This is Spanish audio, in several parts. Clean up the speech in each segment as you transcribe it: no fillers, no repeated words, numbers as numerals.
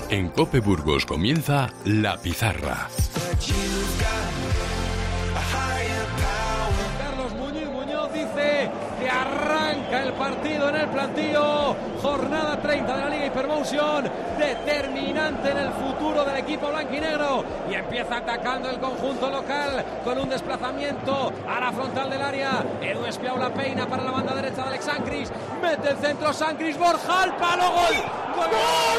En COPE Burgos comienza La Pizarra. Carlos Muñoz dice que arranca el partido en el plantío. Jornada 30 de la Liga Hypermotion, determinante en el futuro del equipo blanquinegro. Y empieza atacando el conjunto local con un desplazamiento a la frontal del área. Edu Espiau la peina para la banda derecha de Alex Sancris. Mete el centro Sancris, Borja al palo, gol. ¡Gol!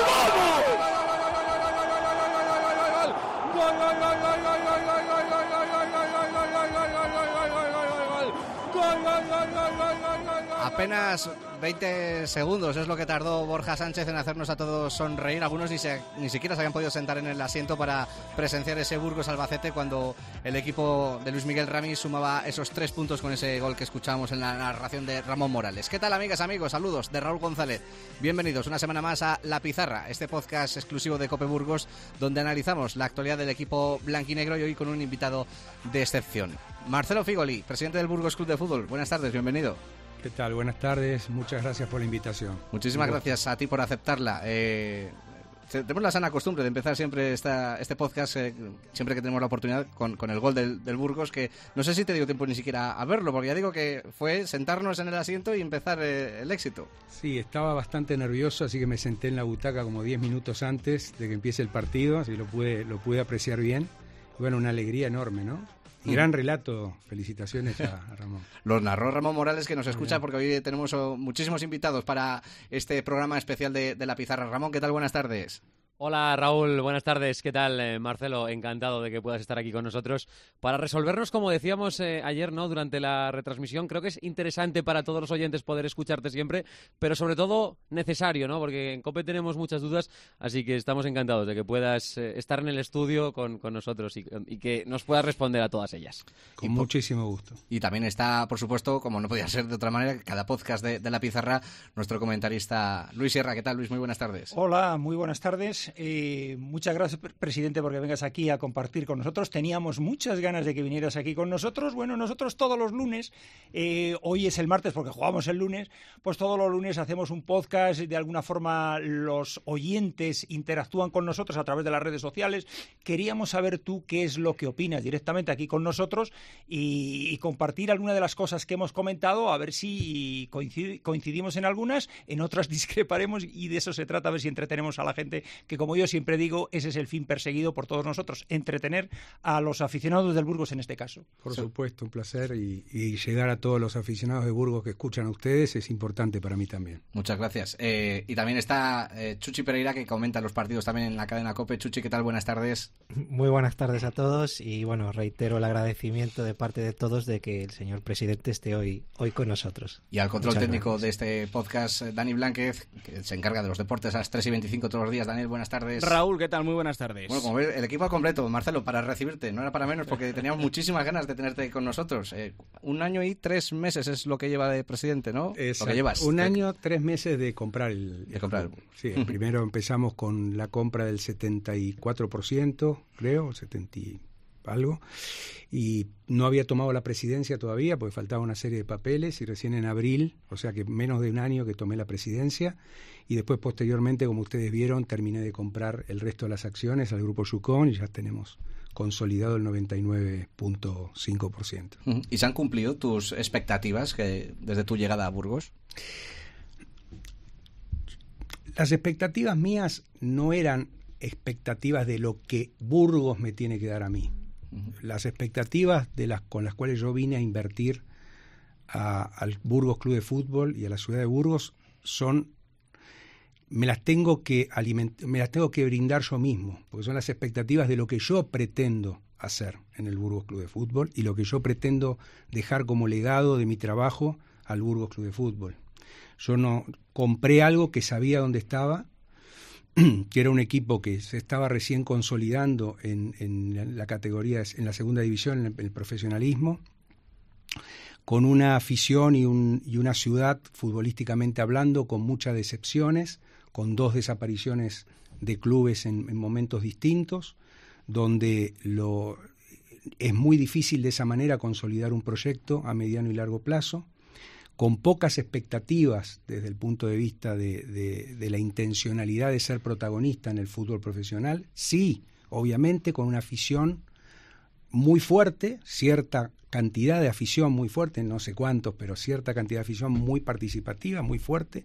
Apenas 20 segundos es lo que tardó Borja Sánchez en hacernos a todos sonreír. Algunos ni siquiera se habían podido sentar en el asiento para presenciar ese Burgos-Albacete cuando el equipo de Luis Miguel Ramis sumaba esos 3 puntos con ese gol que escuchábamos en la narración de Ramón Morales. ¿Qué tal, amigas, amigos? Saludos de Raúl González. Bienvenidos una semana más a La Pizarra, este podcast exclusivo de COPE Burgos, donde analizamos la actualidad del equipo blanquinegro y hoy con un invitado de excepción. Marcelo Figoli, presidente del Burgos Club de Fútbol. Buenas tardes, bienvenido. ¿Qué tal? Buenas tardes, muchas gracias por la invitación. Muchísimas gracias a ti por aceptarla. Tenemos la sana costumbre de empezar siempre este podcast, siempre que tenemos la oportunidad, con el gol del Burgos, que no sé si te dio tiempo ni siquiera a verlo, porque ya digo que fue sentarnos en el asiento y empezar el éxito. Sí, estaba bastante nervioso, así que me senté en la butaca como 10 minutos antes de que empiece el partido, así lo pude apreciar bien. Y bueno, una alegría enorme, ¿no? Y gran relato, felicitaciones a Ramón. Lo narró Ramón Morales, que nos escucha porque hoy tenemos muchísimos invitados para este programa especial de La Pizarra. Ramón, ¿qué tal? Buenas tardes. Hola Raúl, buenas tardes. ¿Qué tal, Marcelo? Encantado de que puedas estar aquí con nosotros para resolvernos, como decíamos ayer, ¿no? Durante la retransmisión. Creo que es interesante para todos los oyentes poder escucharte siempre, pero sobre todo necesario, ¿no? Porque en COPE tenemos muchas dudas, así que estamos encantados de que puedas estar en el estudio con nosotros y que nos puedas responder a todas ellas. Con muchísimo gusto. Y también está, por supuesto, como no podía ser de otra manera, cada podcast de La Pizarra, nuestro comentarista Luis Sierra. ¿Qué tal, Luis? Muy buenas tardes. Hola, muy buenas tardes. Muchas gracias, presidente, porque vengas aquí a compartir con nosotros. Teníamos muchas ganas de que vinieras aquí con nosotros. Bueno, nosotros todos los lunes, hoy es el martes porque jugamos el lunes, pues todos los lunes hacemos un podcast. De alguna forma los oyentes interactúan con nosotros a través de las redes sociales. Queríamos saber tú qué es lo que opinas directamente aquí con nosotros y compartir alguna de las cosas que hemos comentado, a ver si coincidimos en algunas, en otras discreparemos, y de eso se trata, a ver si entretenemos a la gente, que como yo siempre digo, ese es el fin perseguido por todos nosotros, entretener a los aficionados del Burgos en este caso. Por supuesto, un placer, y llegar a todos los aficionados de Burgos que escuchan a ustedes es importante para mí también. Muchas gracias. Y también está Chuchi Pereira, que comenta los partidos también en la cadena COPE. Chuchi, ¿qué tal? Buenas tardes. Muy buenas tardes a todos, y bueno, reitero el agradecimiento de parte de todos de que el señor presidente esté hoy con nosotros. Y al control técnico de este podcast, Dani Blánquez, que se encarga de los deportes a las 3:25 todos los días. Daniel, buenas tardes. Raúl, ¿qué tal? Muy buenas tardes. Bueno, como ves, el equipo al completo, Marcelo, para recibirte. No era para menos, porque teníamos muchísimas ganas de tenerte con nosotros. 1 año y 3 meses es lo que lleva de presidente, ¿no? Exacto. Lo que llevas. 1 año, 3 meses de comprar el comprar. Sí, primero empezamos con la compra del 74%, creo, 70 y algo, y no había tomado la presidencia todavía porque faltaba una serie de papeles, y recién en abril, o sea que menos de 1 año que tomé la presidencia, y después posteriormente, como ustedes vieron, terminé de comprar el resto de las acciones al Grupo Yucón y ya tenemos consolidado el 99.5%. ¿Y se han cumplido tus expectativas desde tu llegada a Burgos? Las expectativas mías no eran expectativas de lo que Burgos me tiene que dar a mí. Las expectativas con las cuales yo vine a invertir al Burgos Club de Fútbol y a la ciudad de Burgos me las tengo que brindar yo mismo, porque son las expectativas de lo que yo pretendo hacer en el Burgos Club de Fútbol y lo que yo pretendo dejar como legado de mi trabajo al Burgos Club de Fútbol. Yo no compré algo que sabía dónde estaba, que era un equipo que se estaba recién consolidando en la categoría, en la segunda división, en el profesionalismo, con una afición y una ciudad, futbolísticamente hablando, con muchas decepciones, con 2 desapariciones de clubes en momentos distintos, donde es muy difícil de esa manera consolidar un proyecto a mediano y largo plazo, con pocas expectativas desde el punto de vista de la intencionalidad de ser protagonista en el fútbol profesional, sí, obviamente con una afición muy fuerte, cierta cantidad de afición muy fuerte, no sé cuántos, pero cierta cantidad de afición muy participativa, muy fuerte,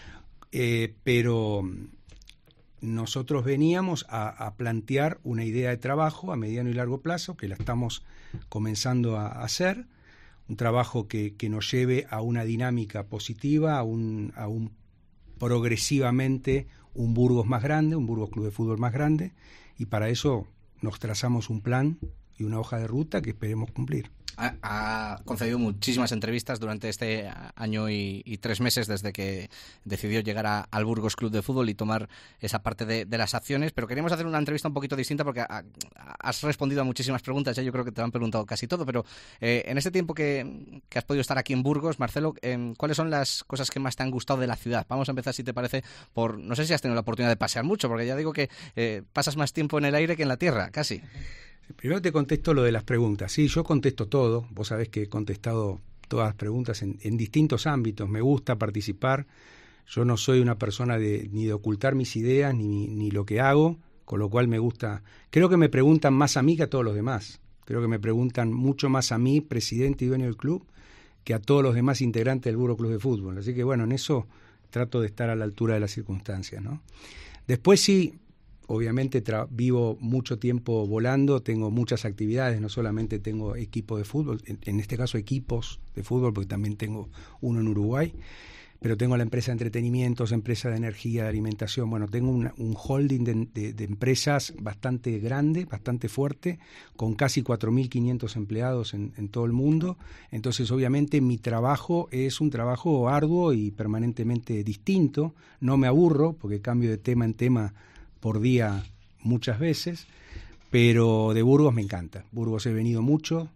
pero nosotros veníamos a plantear una idea de trabajo a mediano y largo plazo, que la estamos comenzando a hacer, un trabajo que nos lleve a una dinámica positiva, a un progresivamente un Burgos más grande, un Burgos Club de Fútbol más grande, y para eso nos trazamos un plan y una hoja de ruta que esperemos cumplir. Ha concedido muchísimas entrevistas durante este año y 3 meses desde que decidió llegar al Burgos Club de Fútbol y tomar esa parte de las acciones, pero queríamos hacer una entrevista un poquito distinta porque has respondido a muchísimas preguntas, yo creo que te han preguntado casi todo, pero en este tiempo que has podido estar aquí en Burgos, Marcelo, ¿cuáles son las cosas que más te han gustado de la ciudad? Vamos a empezar, si te parece, por, no sé si has tenido la oportunidad de pasear mucho, porque ya digo que pasas más tiempo en el aire que en la tierra, casi. Primero te contesto lo de las preguntas. Sí, yo contesto todo. Vos sabés que he contestado todas las preguntas en distintos ámbitos. Me gusta participar. Yo no soy una persona ni de ocultar mis ideas ni lo que hago, con lo cual me gusta. Creo que me preguntan más a mí que a todos los demás. Creo que me preguntan mucho más a mí, presidente y dueño del club, que a todos los demás integrantes del Burgos Club de Fútbol. Así que bueno, en eso trato de estar a la altura de las circunstancias, ¿no? Después sí. Obviamente vivo mucho tiempo volando, tengo muchas actividades, no solamente tengo equipo de fútbol, en este caso equipos de fútbol, porque también tengo uno en Uruguay, pero tengo la empresa de entretenimientos, empresa de energía, de alimentación, bueno, tengo un holding de empresas bastante grande, bastante fuerte, con casi 4.500 empleados en todo el mundo. Entonces obviamente mi trabajo es un trabajo arduo y permanentemente distinto, no me aburro porque cambio de tema en tema por día muchas veces, pero de Burgos me encanta. Burgos he venido mucho.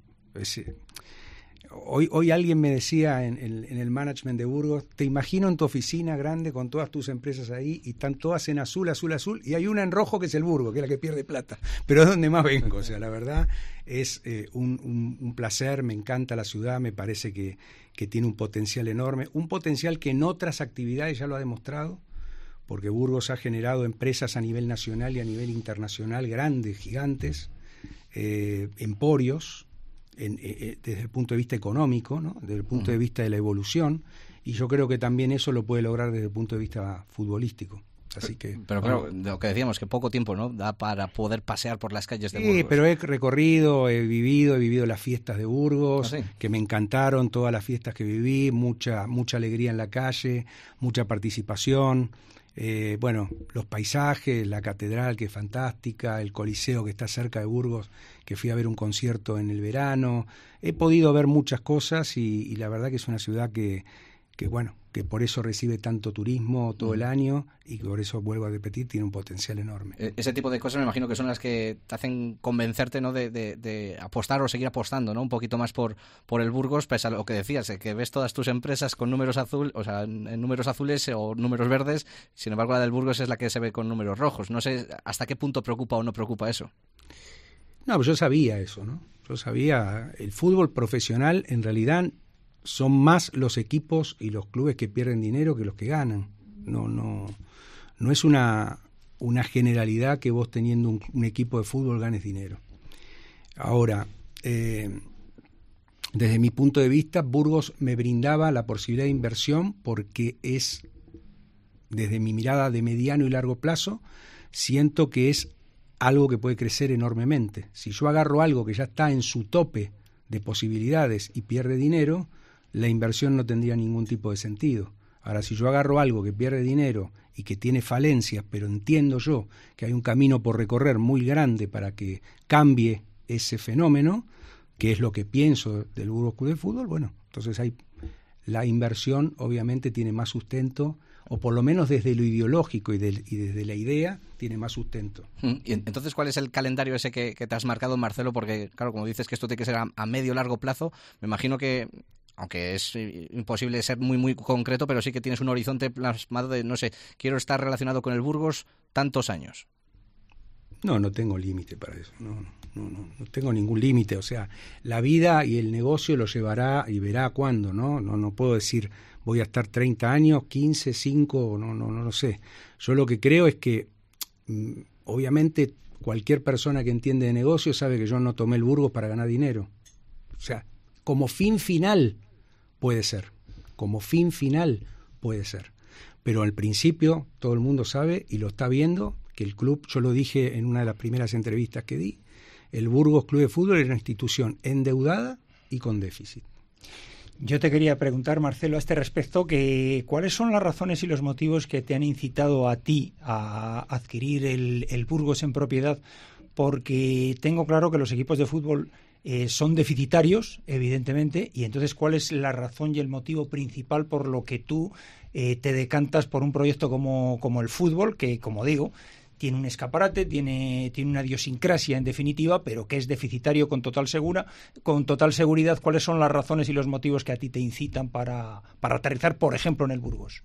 Hoy alguien me decía en el management de Burgos, te imagino en tu oficina grande con todas tus empresas ahí y están todas en azul, azul, azul, y hay una en rojo que es el Burgos, que es la que pierde plata, pero es donde más vengo. O sea, la verdad es un placer, me encanta la ciudad, me parece que tiene un potencial enorme, un potencial que en otras actividades ya lo ha demostrado, porque Burgos ha generado empresas a nivel nacional y a nivel internacional grandes, gigantes, emporios, desde el punto de vista económico, ¿no? Desde el punto de vista de la evolución, y yo creo que también eso lo puede lograr desde el punto de vista futbolístico. Así que, pero claro, lo que decíamos, que poco tiempo, ¿no?, da para poder pasear por las calles de Burgos. Sí, pero he recorrido, he vivido las fiestas de Burgos, que me encantaron, todas las fiestas que viví, mucha alegría en la calle, mucha participación. Bueno, los paisajes, la catedral que es fantástica, el Coliseo que está cerca de Burgos, que fui a ver un concierto en el verano. He podido ver muchas cosas y la verdad que es una ciudad que por eso recibe tanto turismo todo el año y que por eso, vuelvo a repetir, tiene un potencial enorme. Ese tipo de cosas me imagino que son las que te hacen convencerte, ¿no?, de apostar o seguir apostando, ¿no?, un poquito más por el Burgos, pese a lo que decías, que ves todas tus empresas con números azules, o sea, en números azules o números verdes, sin embargo la del Burgos es la que se ve con números rojos. No sé hasta qué punto preocupa o no preocupa eso. No, pues yo sabía eso, ¿no? Yo sabía, el fútbol profesional en realidad son más los equipos y los clubes que pierden dinero que los que ganan. No es una generalidad que vos teniendo un equipo de fútbol ganes dinero. Ahora, desde mi punto de vista, Burgos me brindaba la posibilidad de inversión porque es, desde mi mirada de mediano y largo plazo, siento que es algo que puede crecer enormemente. Si yo agarro algo que ya está en su tope de posibilidades y pierde dinero, la inversión no tendría ningún tipo de sentido. Ahora, si yo agarro algo que pierde dinero y que tiene falencias, pero entiendo yo que hay un camino por recorrer muy grande para que cambie ese fenómeno, que es lo que pienso del Burgos Club de Fútbol, bueno, entonces la inversión obviamente tiene más sustento, o por lo menos desde lo ideológico y desde la idea, tiene más sustento. Y entonces, ¿cuál es el calendario ese que te has marcado, Marcelo? Porque, claro, como dices que esto tiene que ser a medio largo plazo, me imagino que, aunque es imposible ser muy, muy concreto, pero sí que tienes un horizonte plasmado de, no sé, quiero estar relacionado con el Burgos tantos años. No tengo límite para eso, no tengo ningún límite, o sea, la vida y el negocio lo llevará y verá cuándo, no puedo decir voy a estar 30 años, 15, 5, no lo sé. Yo lo que creo es que obviamente cualquier persona que entiende de negocio sabe que yo no tomé el Burgos para ganar dinero. O sea, como fin final puede ser, pero al principio todo el mundo sabe y lo está viendo que el club, yo lo dije en una de las primeras entrevistas que di, el Burgos Club de Fútbol era una institución endeudada y con déficit. Yo te quería preguntar, Marcelo, a este respecto, que ¿cuáles son las razones y los motivos que te han incitado a ti a adquirir el Burgos en propiedad? Porque tengo claro que los equipos de fútbol son deficitarios, evidentemente, y entonces, ¿cuál es la razón y el motivo principal por lo que tú te decantas por un proyecto como el fútbol, que, como digo, tiene un escaparate, tiene una idiosincrasia en definitiva, pero que es deficitario con total seguridad? ¿Cuáles son las razones y los motivos que a ti te incitan para aterrizar, por ejemplo, en el Burgos?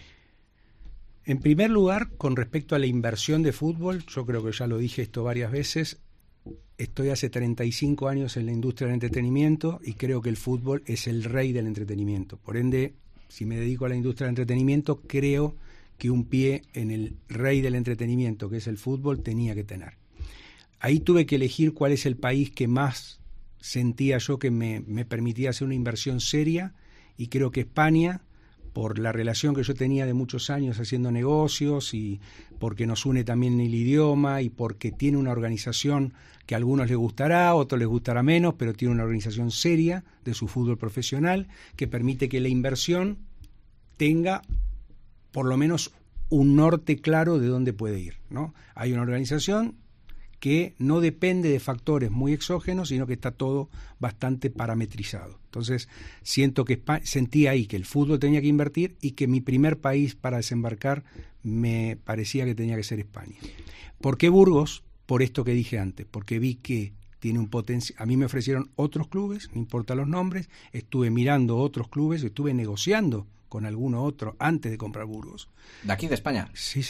En primer lugar, con respecto a la inversión de fútbol, yo creo que ya lo dije esto varias veces, estoy hace 35 años en la industria del entretenimiento y creo que el fútbol es el rey del entretenimiento. Por ende, si me dedico a la industria del entretenimiento, creo que un pie en el rey del entretenimiento, que es el fútbol, tenía que tener. Ahí tuve que elegir cuál es el país que más sentía yo que me permitía hacer una inversión seria, y creo que España, por la relación que yo tenía de muchos años haciendo negocios y porque nos une también el idioma y porque tiene una organización que a algunos les gustará, a otros les gustará menos, pero tiene una organización seria de su fútbol profesional que permite que la inversión tenga por lo menos un norte claro de dónde puede ir, ¿no? Hay una organización que no depende de factores muy exógenos, sino que está todo bastante parametrizado. Entonces, sentí ahí que el fútbol tenía que invertir y que mi primer país para desembarcar me parecía que tenía que ser España. ¿Por qué Burgos? Por esto que dije antes, porque vi que tiene un potencial. A mí me ofrecieron otros clubes, no importa los nombres, estuve mirando otros clubes, estuve negociando con alguno otro antes de comprar Burgos. ¿De aquí, de España? Sí.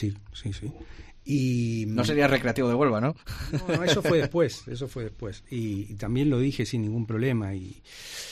Y no sería Recreativo de Huelva, ¿no? No, eso fue después. Y también lo dije sin ningún problema. Y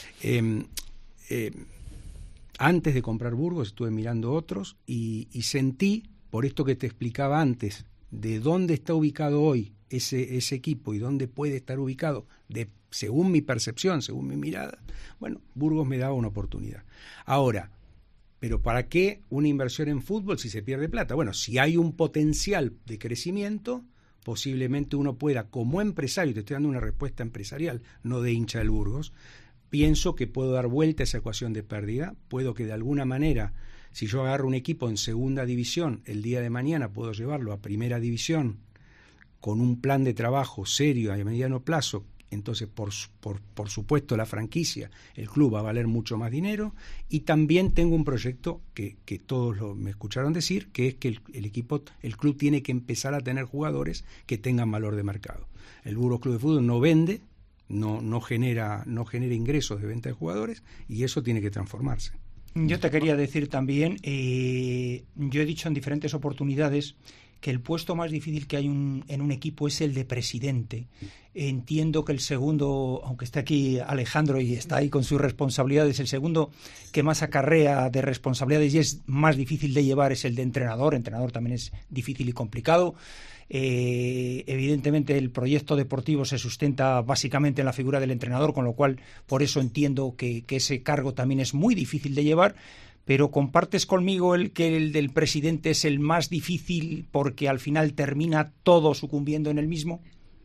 antes de comprar Burgos estuve mirando otros y sentí, por esto que te explicaba antes, de dónde está ubicado hoy ese equipo y dónde puede estar ubicado, según mi percepción, según mi mirada, bueno, Burgos me daba una oportunidad. Ahora, ¿pero para qué una inversión en fútbol si se pierde plata? Bueno, si hay un potencial de crecimiento, posiblemente uno pueda, como empresario, te estoy dando una respuesta empresarial, no de hincha del Burgos, pienso que puedo dar vuelta a esa ecuación de pérdida, puedo que de alguna manera, si yo agarro un equipo en segunda división, el día de mañana puedo llevarlo a primera división con un plan de trabajo serio a mediano plazo. Entonces, por supuesto, la franquicia, el club va a valer mucho más dinero, y también tengo un proyecto que todos me escucharon decir, que es que el club tiene que empezar a tener jugadores que tengan valor de mercado. El Burgos Club de Fútbol no vende, no genera ingresos de venta de jugadores, y eso tiene que transformarse. Yo te quería decir también, yo he dicho en diferentes oportunidades que el puesto más difícil que hay en un equipo es el de presidente. Entiendo que el segundo, aunque esté aquí Alejandro y está ahí con sus responsabilidades, el segundo que más acarrea de responsabilidades y es más difícil de llevar es el de entrenador. Entrenador también es difícil y complicado. Evidentemente el proyecto deportivo se sustenta básicamente en la figura del entrenador, con lo cual por eso entiendo que ese cargo también es muy difícil de llevar. Pero ¿compartes conmigo que el del presidente es el más difícil porque al final termina todo sucumbiendo en el mismo?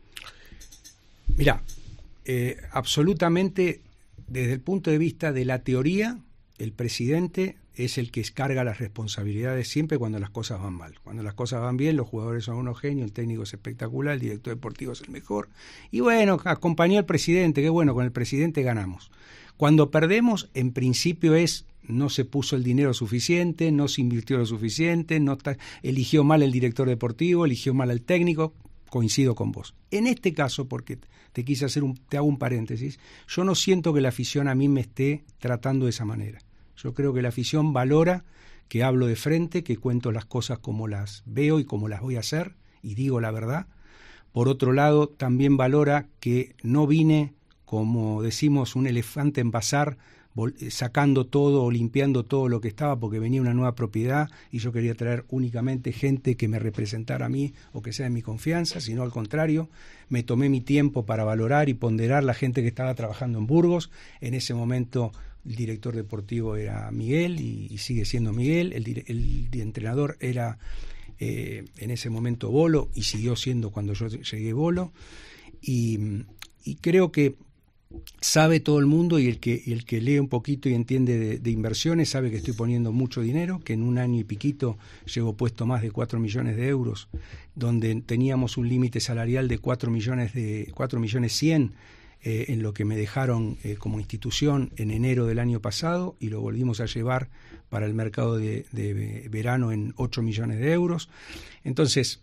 Mira, absolutamente, desde el punto de vista de la teoría, el presidente es el que carga las responsabilidades siempre cuando las cosas van mal. Cuando las cosas van bien, los jugadores son unos genios, el técnico es espectacular, el director deportivo es el mejor. Y bueno, acompañó al presidente, qué bueno, con el presidente ganamos. Cuando perdemos, en principio no se puso el dinero suficiente, no se invirtió lo suficiente, eligió mal el director deportivo, eligió mal al técnico. Coincido con vos. En este caso, porque te hago un paréntesis, yo no siento que la afición a mí me esté tratando de esa manera. Yo creo que la afición valora que hablo de frente, que cuento las cosas como las veo y como las voy a hacer, y digo la verdad, Por otro lado, también valora que no vine, como decimos, un elefante en bazar, sacando todo o limpiando todo lo que estaba, porque venía una nueva propiedad y yo quería traer únicamente gente que me representara a mí o que sea de mi confianza, sino al contrario, me tomé mi tiempo para valorar y ponderar la gente que estaba trabajando en Burgos. En ese momento el director deportivo era Miguel y sigue siendo Miguel, el entrenador era en ese momento Bolo y siguió siendo cuando yo llegué Bolo, y creo que sabe todo el mundo, y el que lee un poquito y entiende de inversiones sabe que estoy poniendo mucho dinero, que en un año y piquito llevo puesto más de 4 millones de euros, donde teníamos un límite salarial de 4 millones 100 en lo que me dejaron como institución en enero del año pasado, y lo volvimos a llevar para el mercado de verano en 8 millones de euros. Entonces,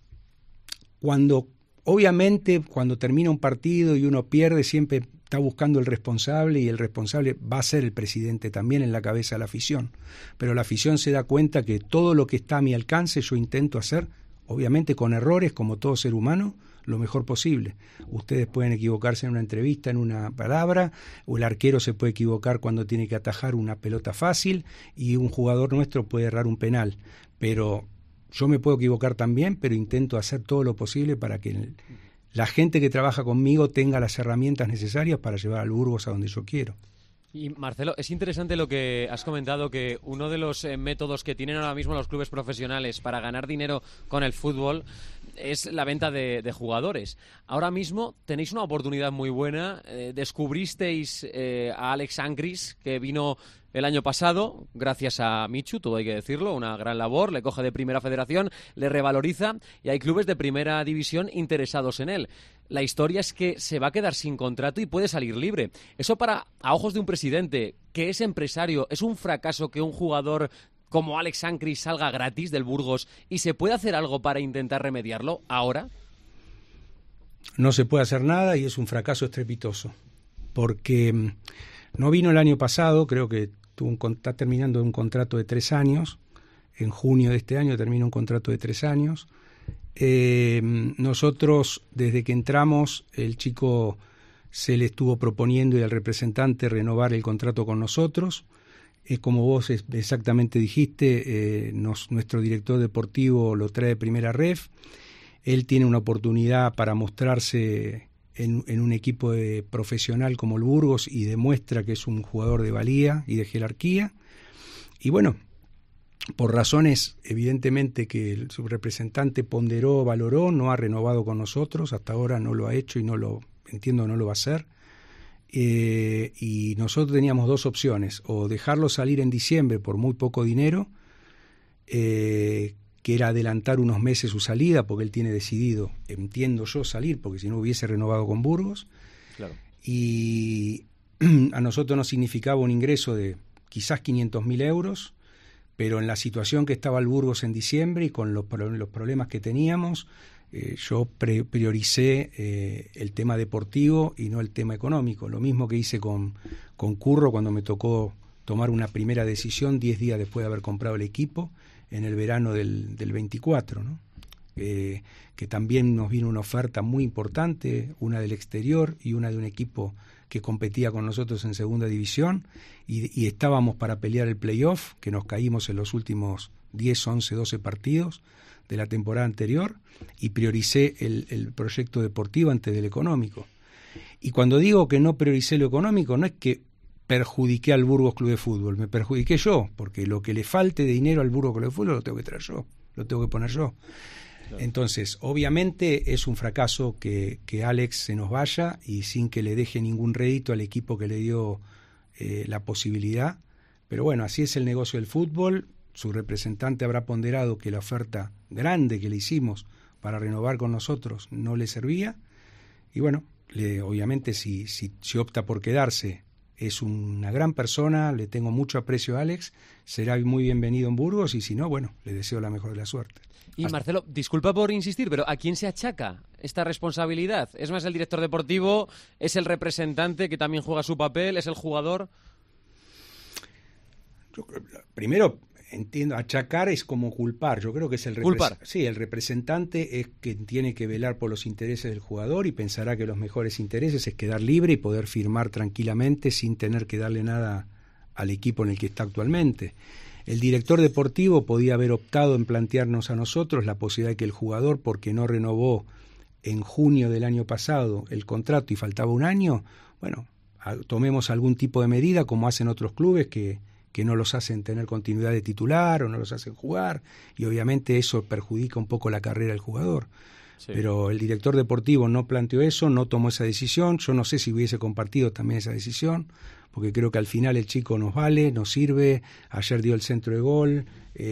obviamente cuando termina un partido y uno pierde, siempre está buscando el responsable, y el responsable va a ser el presidente también en la cabeza de la afición. Pero la afición se da cuenta que todo lo que está a mi alcance yo intento hacer, obviamente con errores, como todo ser humano, lo mejor posible. Ustedes pueden equivocarse en una entrevista, en una palabra, o el arquero se puede equivocar cuando tiene que atajar una pelota fácil, y un jugador nuestro puede errar un penal. Pero yo me puedo equivocar también, pero intento hacer todo lo posible para que la gente que trabaja conmigo tenga las herramientas necesarias para llevar al Burgos a donde yo quiero. Y Marcelo, es interesante lo que has comentado, que uno de los métodos que tienen ahora mismo los clubes profesionales para ganar dinero con el fútbol es la venta de jugadores. Ahora mismo tenéis una oportunidad muy buena. Descubristeis a Alex Ancris, que vino el año pasado, gracias a Michu, todo hay que decirlo, una gran labor, le coge de Primera Federación, le revaloriza, y hay clubes de Primera División interesados en él. La historia es que se va a quedar sin contrato y puede salir libre. Eso, a ojos de un presidente que es empresario, es un fracaso que un jugador como Alex Ancris salga gratis del Burgos, y se puede hacer algo para intentar remediarlo ahora. No se puede hacer nada, y es un fracaso estrepitoso, porque no vino el año pasado, creo que está terminando un contrato de 3 años, en junio de este año termina un contrato de 3 años. Nosotros, desde que entramos, el chico se le estuvo proponiendo y al representante renovar el contrato con nosotros. Como vos exactamente dijiste, nuestro director deportivo lo trae de Primera Ref. Él tiene una oportunidad para mostrarse en un equipo profesional como el Burgos, y demuestra que es un jugador de valía y de jerarquía. Y bueno, por razones evidentemente que su representante ponderó, valoró, no ha renovado con nosotros, hasta ahora no lo ha hecho y no lo va a hacer. Y nosotros teníamos 2 opciones: o dejarlo salir en diciembre por muy poco dinero, que era adelantar unos meses su salida, porque él tiene decidido, entiendo yo, salir, porque si no hubiese renovado con Burgos. Claro. Y a nosotros nos significaba un ingreso de quizás 500.000 euros, pero en la situación que estaba el Burgos en diciembre y con los problemas que teníamos, yo prioricé el tema deportivo y no el tema económico. Lo mismo que hice con Curro cuando me tocó tomar una primera decisión 10 días después de haber comprado el equipo en el verano del 24, ¿no? Que también nos vino una oferta muy importante, una del exterior y una de un equipo que competía con nosotros en segunda división, y estábamos para pelear el playoff, que nos caímos en los últimos 10, 11, 12 partidos de la temporada anterior, y prioricé el proyecto deportivo antes del económico. Y cuando digo que no prioricé lo económico, no es que perjudiqué al Burgos Club de Fútbol, me perjudiqué yo, porque lo que le falte de dinero al Burgos Club de Fútbol lo tengo que traer yo, lo tengo que poner yo. Claro. Entonces, obviamente es un fracaso que Alex se nos vaya y sin que le deje ningún rédito al equipo que le dio la posibilidad, pero bueno, así es el negocio del fútbol. Su representante habrá ponderado que la oferta grande que le hicimos para renovar con nosotros no le servía, y bueno, obviamente si opta por quedarse, es una gran persona, le tengo mucho aprecio a Alex, será muy bienvenido en Burgos, y si no, bueno, le deseo la mejor de la suerte. Y Marcelo, disculpa por insistir, pero ¿a quién se achaca esta responsabilidad? ¿Es más el director deportivo? ¿Es el representante que también juega su papel? ¿Es el jugador? Yo, primero, entiendo, achacar es como culpar. Yo creo que es el representante es quien tiene que velar por los intereses del jugador y pensará que los mejores intereses es quedar libre y poder firmar tranquilamente sin tener que darle nada al equipo en el que está actualmente. El director deportivo podía haber optado en plantearnos a nosotros la posibilidad de que el jugador, porque no renovó en junio del año pasado el contrato y faltaba un año, bueno, tomemos algún tipo de medida como hacen otros clubes que no los hacen tener continuidad de titular o no los hacen jugar, y obviamente eso perjudica un poco la carrera del jugador. Sí. Pero el director deportivo no planteó eso, no tomó esa decisión. Yo no sé si hubiese compartido también esa decisión, porque creo que al final el chico nos vale, nos sirve. Ayer dio el centro de gol,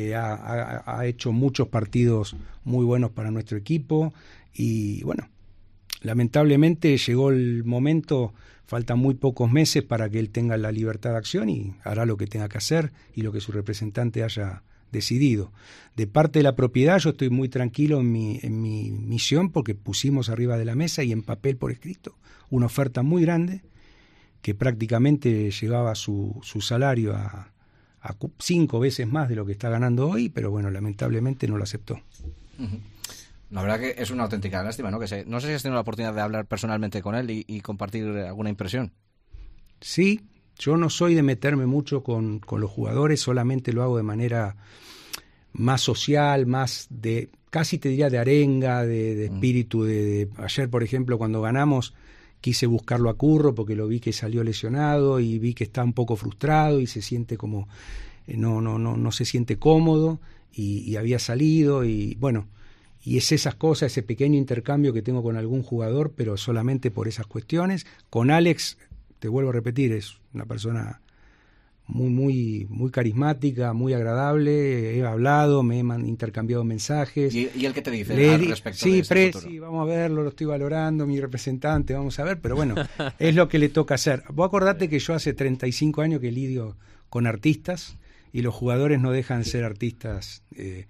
ha hecho muchos partidos muy buenos para nuestro equipo y bueno, lamentablemente llegó el momento. Faltan muy pocos meses para que él tenga la libertad de acción y hará lo que tenga que hacer y lo que su representante haya decidido. De parte de la propiedad yo estoy muy tranquilo en mi misión porque pusimos arriba de la mesa y en papel por escrito una oferta muy grande que prácticamente llegaba su salario a 5 veces más de lo que está ganando hoy, pero bueno, lamentablemente no lo aceptó. Uh-huh. La verdad que es una auténtica lástima, ¿no? No sé si has tenido la oportunidad de hablar personalmente con él y compartir alguna impresión. Sí, yo no soy de meterme mucho con los jugadores, solamente lo hago de manera más social, más de, casi te diría de arenga, de espíritu. Ayer, por ejemplo, cuando ganamos, quise buscarlo a Curro porque lo vi que salió lesionado y vi que está un poco frustrado y se siente como, no se siente cómodo y había salido y bueno... Y es esas cosas, ese pequeño intercambio que tengo con algún jugador, pero solamente por esas cuestiones. Con Alex, te vuelvo a repetir, es una persona muy carismática, muy agradable. He hablado, me he intercambiado mensajes. ¿Y él qué te dice al respecto de este futuro? Sí, vamos a verlo, lo estoy valorando, mi representante, vamos a ver. Pero bueno, es lo que le toca hacer. Vos acordate que yo hace 35 años que lidio con artistas y los jugadores no dejan de ser artistas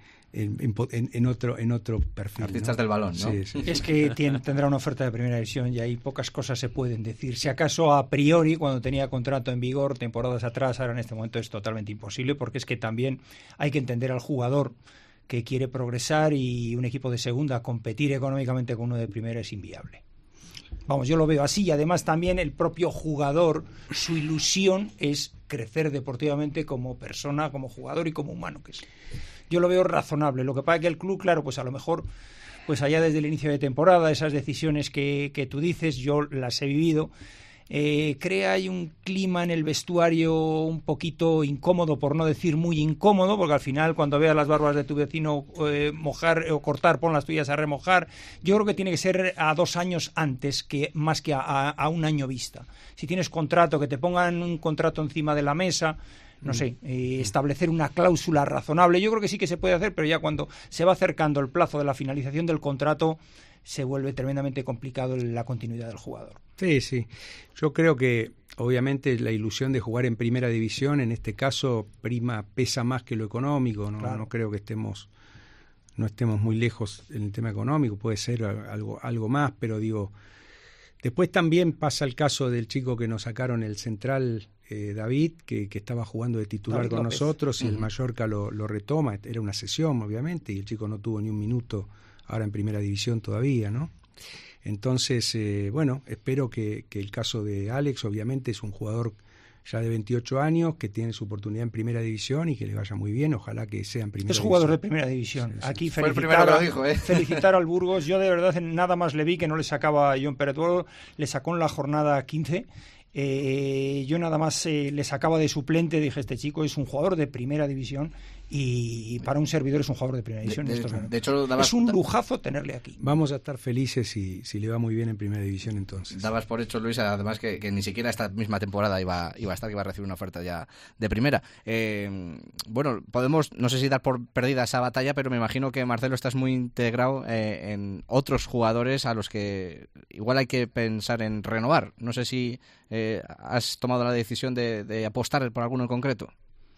en otro perfil. Artistas, ¿no? Del balón, ¿no? Sí. Es que tendrá una oferta de primera división y ahí pocas cosas se pueden decir. Si acaso a priori, cuando tenía contrato en vigor temporadas atrás, ahora en este momento es totalmente imposible, porque es que también hay que entender al jugador que quiere progresar y un equipo de segunda competir económicamente con uno de primera es inviable. Vamos, yo lo veo así y además también el propio jugador, su ilusión es crecer deportivamente como persona, como jugador y como humano que es. Yo lo veo razonable. Lo que pasa es que el club, claro, pues a lo mejor, pues allá desde el inicio de temporada, esas decisiones que tú dices, yo las he vivido, crea ahí un clima en el vestuario un poquito incómodo, por no decir muy incómodo, porque al final cuando veas las barbas de tu vecino mojar o cortar, pon las tuyas a remojar. Yo creo que tiene que ser a 2 años antes, más que a un año vista. Si tienes contrato, que te pongan un contrato encima de la mesa, no sé, establecer una cláusula razonable. Yo creo que sí que se puede hacer, pero ya cuando se va acercando el plazo de la finalización del contrato se vuelve tremendamente complicado la continuidad del jugador. Sí. Yo creo que obviamente la ilusión de jugar en primera división en este caso pesa más que lo económico, ¿no? Claro. No creo que no estemos muy lejos en el tema económico, puede ser algo más, pero digo, después también pasa el caso del chico que nos sacaron el central, David, que estaba jugando de titular David con López. Nosotros, y el Mallorca lo retoma. Era una sesión, obviamente, y el chico no tuvo ni un minuto ahora en primera división todavía, ¿no? Entonces, bueno, espero que el caso de Alex, obviamente, es un jugador ya de 28 años, que tiene su oportunidad en primera división y que le vaya muy bien, ojalá que sea en primera división. Es jugador de primera división. Sí. Aquí felicitar al Burgos. Yo de verdad nada más le vi que no le sacaba a John Peretuelo, le sacó en la jornada 15. Yo nada más le sacaba de suplente, dije, este chico es un jugador de primera división y para un servidor es un jugador de primera división. De hecho, es un lujazo tenerle aquí. Vamos a estar felices si le va muy bien en primera división entonces. Dabas por hecho, Luis, además que ni siquiera esta misma temporada iba a estar, que iba a recibir una oferta ya de primera. Bueno, podemos, no sé si dar por perdida esa batalla, pero me imagino que, Marcelo, estás muy integrado en otros jugadores a los que igual hay que pensar en renovar. No sé si has tomado la decisión de apostar por alguno en concreto.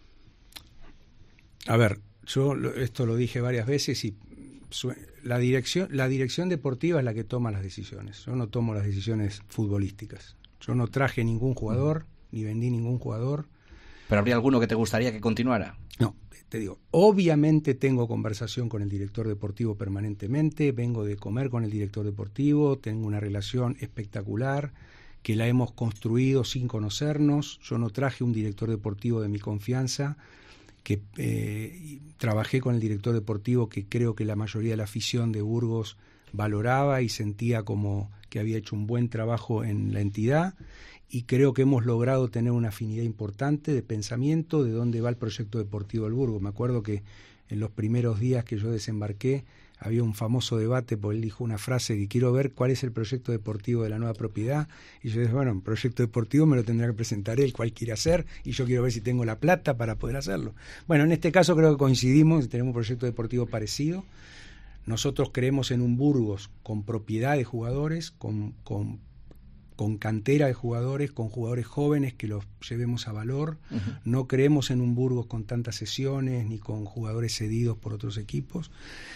A ver, yo esto lo dije varias veces y la dirección deportiva es la que toma las decisiones. Yo no tomo las decisiones futbolísticas. Yo no traje ningún jugador, ni vendí ningún jugador. ¿Pero habría alguno que te gustaría que continuara? No, te digo, obviamente tengo conversación con el director deportivo permanentemente, vengo de comer con el director deportivo, tengo una relación espectacular que la hemos construido sin conocernos. Yo no traje un director deportivo de mi confianza, que trabajé con el director deportivo que creo que la mayoría de la afición de Burgos valoraba y sentía como que había hecho un buen trabajo en la entidad, y creo que hemos logrado tener una afinidad importante de pensamiento de dónde va el proyecto deportivo del Burgos. Me acuerdo que en los primeros días que yo desembarqué había un famoso debate, porque él dijo una frase que quiero ver cuál es el proyecto deportivo de la nueva propiedad, y yo dije, bueno, el proyecto deportivo me lo tendrá que presentar él, cuál quiere hacer, y yo quiero ver si tengo la plata para poder hacerlo. Bueno, en este caso creo que coincidimos, tenemos un proyecto deportivo parecido. Nosotros creemos en un Burgos con propiedad de jugadores, con cantera de jugadores, con jugadores jóvenes que los llevemos a valor. No creemos en un Burgos con tantas cesiones ni con jugadores cedidos por otros equipos.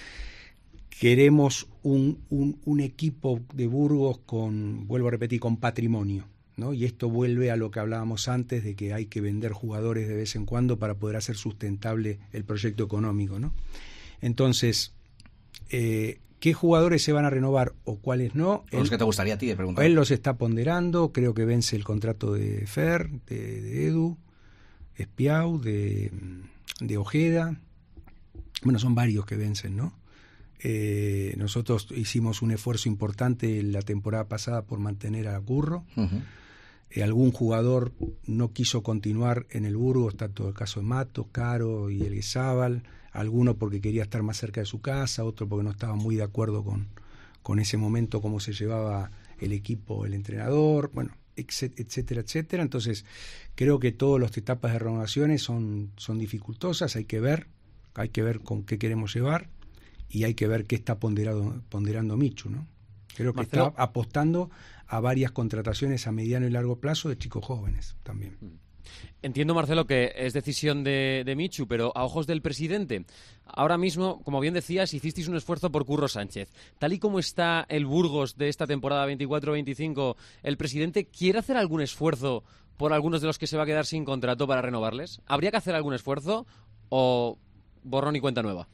Queremos un equipo de Burgos con, vuelvo a repetir, con patrimonio, ¿no? Y esto vuelve a lo que hablábamos antes de que hay que vender jugadores de vez en cuando para poder hacer sustentable el proyecto económico, ¿no? Entonces, ¿qué jugadores se van a renovar o cuáles no? ¿Los que te gustaría a ti de preguntar? Él los está ponderando, creo que vence el contrato de Fer, de Edu, Espiau, de Ojeda. Bueno, son varios que vencen, ¿no? Nosotros hicimos un esfuerzo importante la temporada pasada por mantener a Curro. Algún jugador no quiso continuar en el Burgos, está todo el caso de Matos, Caro y Elguizábal, alguno porque quería estar más cerca de su casa, otro porque no estaba muy de acuerdo con ese momento, cómo se llevaba el equipo, el entrenador, bueno, etcétera, etcétera. Entonces, creo que todas las etapas de renovaciones son dificultosas, hay que ver con qué queremos llevar y hay que ver qué está ponderando Michu, ¿no? Creo que Marcelo está apostando a varias contrataciones a mediano y largo plazo de chicos jóvenes también. Entiendo, Marcelo, que es decisión de Michu, pero a ojos del presidente, ahora mismo, como bien decías, hicisteis un esfuerzo por Curro Sánchez. Tal y como está el Burgos de esta temporada 24-25, ¿el presidente quiere hacer algún esfuerzo por algunos de los que se va a quedar sin contrato para renovarles? ¿Habría que hacer algún esfuerzo o borrón y cuenta nueva?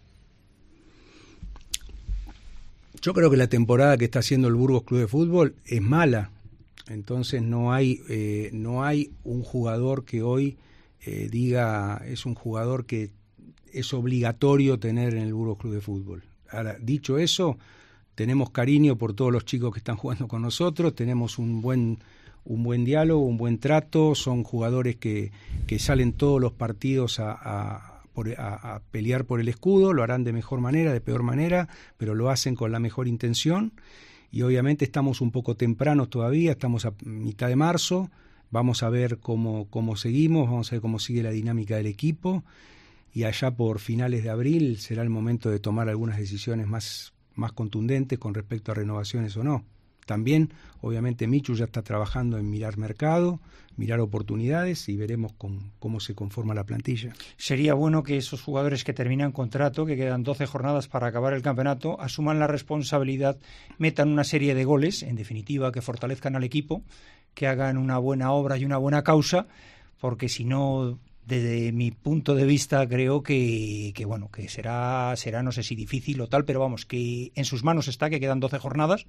Yo creo que la temporada que está haciendo el Burgos Club de Fútbol es mala. Entonces no hay un jugador que hoy diga es un jugador que es obligatorio tener en el Burgos Club de Fútbol. Ahora, dicho eso, tenemos cariño por todos los chicos que están jugando con nosotros, tenemos un buen diálogo, un buen trato, son jugadores que salen todos los partidos a pelear por el escudo, lo harán de mejor manera, de peor manera, pero lo hacen con la mejor intención. Y obviamente estamos un poco tempranos todavía, estamos a mitad de marzo, vamos a ver cómo seguimos, vamos a ver cómo sigue la dinámica del equipo, y allá por finales de abril será el momento de tomar algunas decisiones más contundentes con respecto a renovaciones o no. También, obviamente, Michu ya está trabajando en mirar mercado, mirar oportunidades y veremos cómo se conforma la plantilla. Sería bueno que esos jugadores que terminan contrato, que quedan 12 jornadas para acabar el campeonato, asuman la responsabilidad, metan una serie de goles, en definitiva, que fortalezcan al equipo, que hagan una buena obra y una buena causa, porque si no, desde mi punto de vista, creo que será, no sé si difícil o tal, pero vamos, que en sus manos está, que quedan 12 jornadas,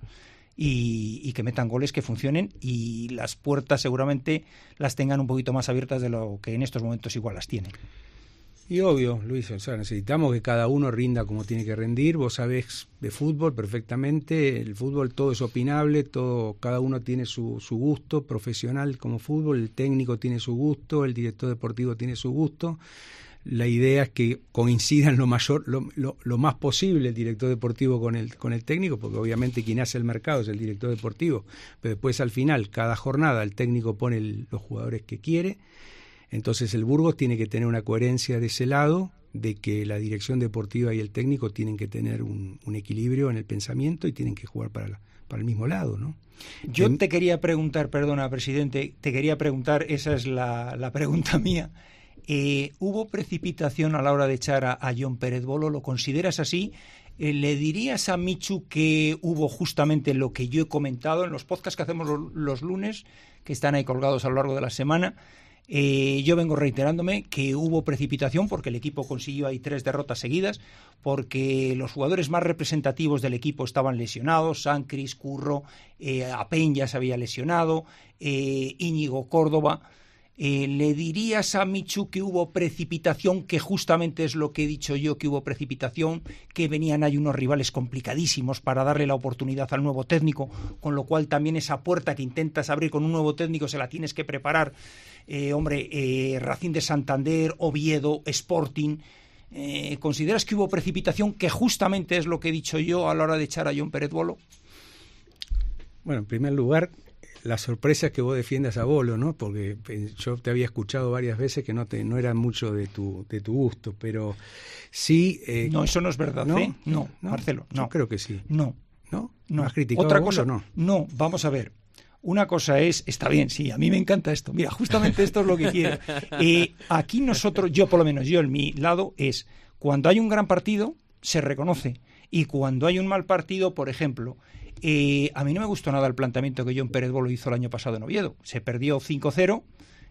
y que metan goles que funcionen y las puertas seguramente las tengan un poquito más abiertas de lo que en estos momentos igual las tienen. Y obvio, Luis, o sea, necesitamos que cada uno rinda como tiene que rendir. Vos sabés de fútbol perfectamente, el fútbol todo es opinable, cada uno tiene su gusto profesional como fútbol, el técnico tiene su gusto, el director deportivo tiene su gusto. La idea es que coincidan lo más posible el director deportivo con el técnico, porque obviamente quien hace el mercado es el director deportivo, pero después al final, cada jornada, el técnico pone los jugadores que quiere. Entonces el Burgos tiene que tener una coherencia de ese lado, de que la dirección deportiva y el técnico tienen que tener un equilibrio en el pensamiento y tienen que jugar para el mismo lado, ¿no? Yo te quería preguntar, perdona, presidente, esa es la pregunta mía. ¿Hubo precipitación a la hora de echar a Jon Pérez Bolo? ¿Lo consideras así? ¿Le dirías a Michu que hubo justamente lo que yo he comentado en los podcasts que hacemos los lunes, que están ahí colgados a lo largo de la semana? Yo vengo reiterándome que hubo precipitación porque el equipo consiguió ahí 3 derrotas seguidas, porque los jugadores más representativos del equipo estaban lesionados, Sancris, Curro, Apen ya se había lesionado, Íñigo Córdoba. ¿Le dirías a Michu que hubo precipitación, que justamente es lo que he dicho yo, que hubo precipitación, que venían ahí unos rivales complicadísimos para darle la oportunidad al nuevo técnico, con lo cual también esa puerta que intentas abrir con un nuevo técnico se la tienes que preparar? Racing de Santander, Oviedo, Sporting. ¿Consideras que hubo precipitación, que justamente es lo que he dicho yo a la hora de echar a Jon Pérez Bolo? Bueno, en primer lugar, la sorpresa es que vos defiendas a Bolo, ¿no? Porque yo te había escuchado varias veces que no era mucho de tu gusto, pero sí... no, eso no es verdad, ¿no? ¿eh? No, Marcelo, no. Yo creo que sí. No. ¿No? No. ¿Has criticado Otra a Bolo, cosa, no? No, vamos a ver. Una cosa es, está bien, sí, a mí me encanta esto. Mira, justamente esto es lo que quiero. Aquí nosotros, yo por lo menos, yo en mi lado es, cuando hay un gran partido, se reconoce. Y cuando hay un mal partido, por ejemplo... a mí no me gustó nada el planteamiento que Jon Pérez Bolo hizo el año pasado en Oviedo. Se perdió 5-0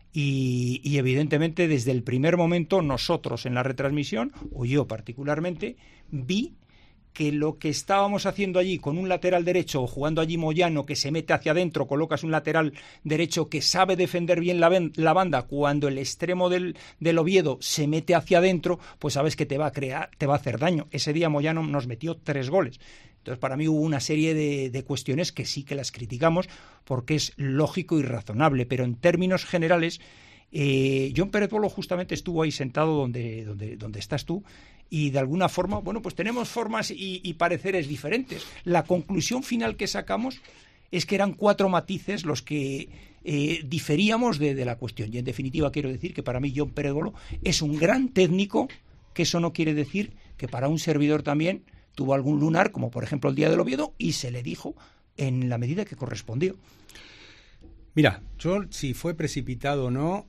y evidentemente desde el primer momento nosotros en la retransmisión, o yo particularmente, vi que lo que estábamos haciendo allí con un lateral derecho o jugando allí Moyano, que se mete hacia adentro, colocas un lateral derecho que sabe defender bien la banda, cuando el extremo del Oviedo se mete hacia adentro, pues sabes que te va a hacer daño. Ese día Moyano nos metió 3 goles. Entonces, para mí hubo una serie de cuestiones que sí que las criticamos porque es lógico y razonable, pero en términos generales, Jon Pérez Bolo justamente estuvo ahí sentado donde estás tú, y de alguna forma, bueno, pues tenemos formas y pareceres diferentes. La conclusión final que sacamos es que eran 4 matices los que diferíamos de la cuestión. Y en definitiva quiero decir que para mí Jon Pérez Bolo es un gran técnico, que eso no quiere decir que para un servidor también tuvo algún lunar, como por ejemplo el día del Oviedo, y se le dijo en la medida que correspondió. Mira, yo si fue precipitado o no,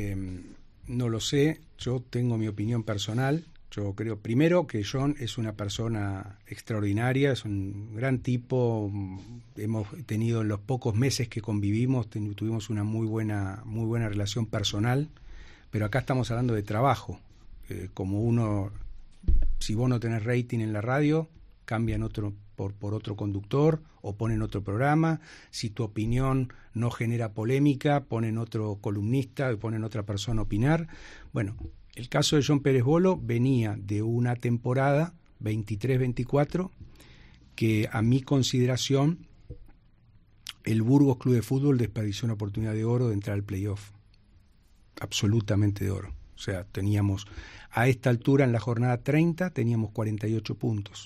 no lo sé. Yo tengo mi opinión personal. Yo creo, primero, que Jon es una persona extraordinaria, es un gran tipo. Hemos tenido, en los pocos meses que convivimos, tuvimos una muy buena relación personal, pero acá estamos hablando de trabajo. Como uno, si vos no tenés rating en la radio, cambian otro por otro conductor o ponen otro programa. Si tu opinión no genera polémica, ponen otro columnista y ponen otra persona a opinar. Bueno, el caso de Jon Pérez Bolo venía de una temporada 23-24 que, a mi consideración, el Burgos Club de Fútbol desperdició una oportunidad de oro de entrar al playoff. Absolutamente de oro. O sea, teníamos, a esta altura, en la jornada 30, teníamos 48 puntos.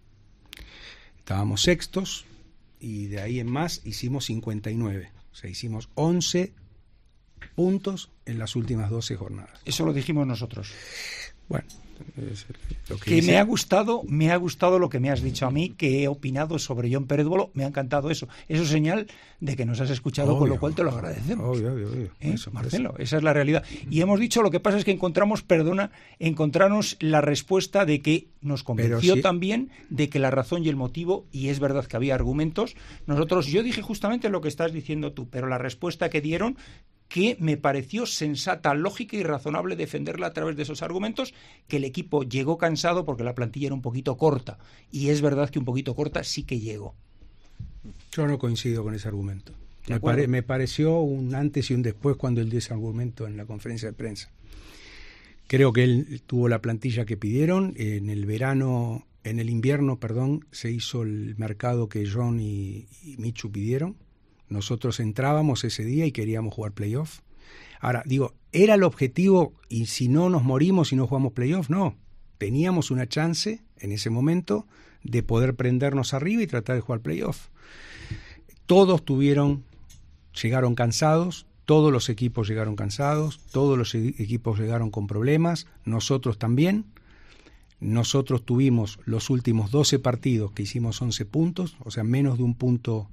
Estábamos sextos y de ahí en más hicimos 59. O sea, hicimos 11 puntos en las últimas 12 jornadas. Eso lo dijimos nosotros. Bueno, es lo que dice. dice. Me ha gustado lo que me has dicho a mí, que he opinado sobre Jon Pérez Bolo. Me ha encantado eso. Eso es señal de que nos has escuchado, obvio, con lo cual te lo agradecemos. Obvio. Eso, Marcelo, esa es la realidad. Y hemos dicho, lo que pasa es que encontramos la respuesta de que nos convenció sí, también de que la razón y el motivo, y es verdad que había argumentos. Yo dije justamente lo que estás diciendo tú, pero la respuesta que dieron, que me pareció sensata, lógica y razonable defenderla a través de esos argumentos, que el equipo llegó cansado porque la plantilla era un poquito corta, y es verdad que un poquito corta sí que llegó. Yo no coincido con ese argumento. Me pareció un antes y un después cuando él dio ese argumento en la conferencia de prensa. Creo que él tuvo la plantilla que pidieron. En el invierno, se hizo el mercado que Jon y Michu pidieron. Nosotros entrábamos ese día y queríamos jugar playoff. Ahora, digo, ¿era el objetivo y si no nos morimos y no jugamos playoff? No. Teníamos una chance en ese momento de poder prendernos arriba y tratar de jugar playoff. Todos llegaron cansados, todos los equipos llegaron cansados, todos los equipos llegaron con problemas, nosotros también. Nosotros tuvimos los últimos 12 partidos que hicimos 11 puntos, o sea, menos de un punto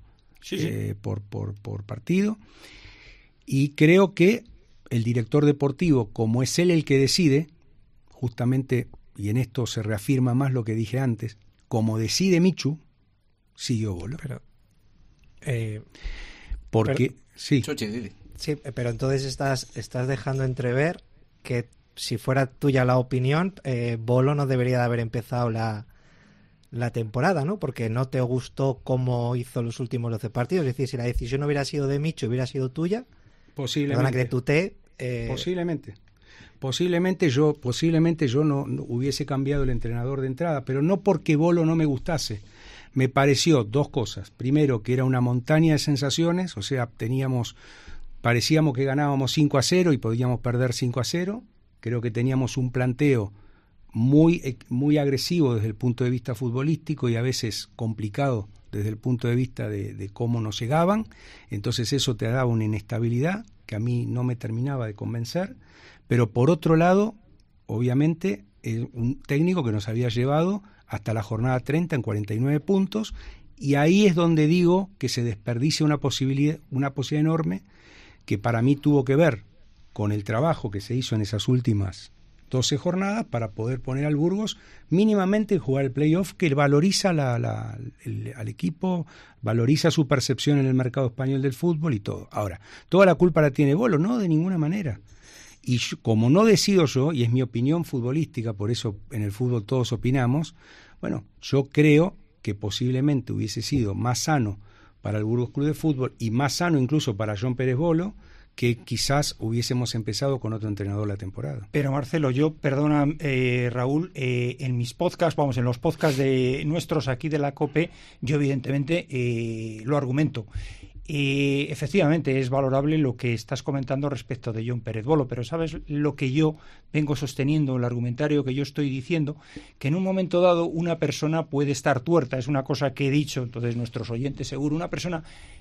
por partido, y creo que el director deportivo, como es él el que decide, justamente, y en esto se reafirma más lo que dije antes, como decide Michu, siguió Bolo. Porque sí. Chochi, Didi. Sí, pero entonces estás dejando entrever que si fuera tuya la opinión, Bolo no debería de haber empezado la temporada, ¿no? Porque no te gustó cómo hizo los últimos 12 partidos. Es decir, si la decisión hubiera sido de Michu, hubiera sido tuya. Posiblemente. Que tutee, Posiblemente yo no hubiese cambiado el entrenador de entrada, pero no porque Bolo no me gustase. Me pareció dos cosas. Primero, que era una montaña de sensaciones, o sea, parecíamos que ganábamos 5-0 y podíamos perder 5-0. Creo que teníamos un planteo muy agresivo desde el punto de vista futbolístico y a veces complicado desde el punto de vista de cómo nos llegaban. Entonces eso te daba una inestabilidad que a mí no me terminaba de convencer. Pero por otro lado, obviamente, un técnico que nos había llevado hasta la jornada 30 en 49 puntos, y ahí es donde digo que se desperdicia una posibilidad enorme que para mí tuvo que ver con el trabajo que se hizo en esas últimas 12 jornadas para poder poner al Burgos mínimamente en jugar el playoff, que valoriza al equipo, valoriza su percepción en el mercado español del fútbol y todo. Ahora, ¿toda la culpa la tiene Bolo? No, de ninguna manera. Y como no decido yo, y es mi opinión futbolística, por eso en el fútbol todos opinamos, bueno, yo creo que posiblemente hubiese sido más sano para el Burgos Club de Fútbol y más sano incluso para John Pérez Bolo, que quizás hubiésemos empezado con otro entrenador la temporada. Pero Marcelo, perdona Raúl, en mis podcasts, en los podcasts de nuestros aquí de la COPE, yo evidentemente lo argumento. Efectivamente es valorable lo que estás comentando respecto de John Pérez Bolo, pero ¿sabes lo que yo vengo sosteniendo, el argumentario que yo estoy diciendo? Que en un momento dado una persona puede estar tuerta, es una cosa que he dicho, entonces nuestros oyentes seguro, una persona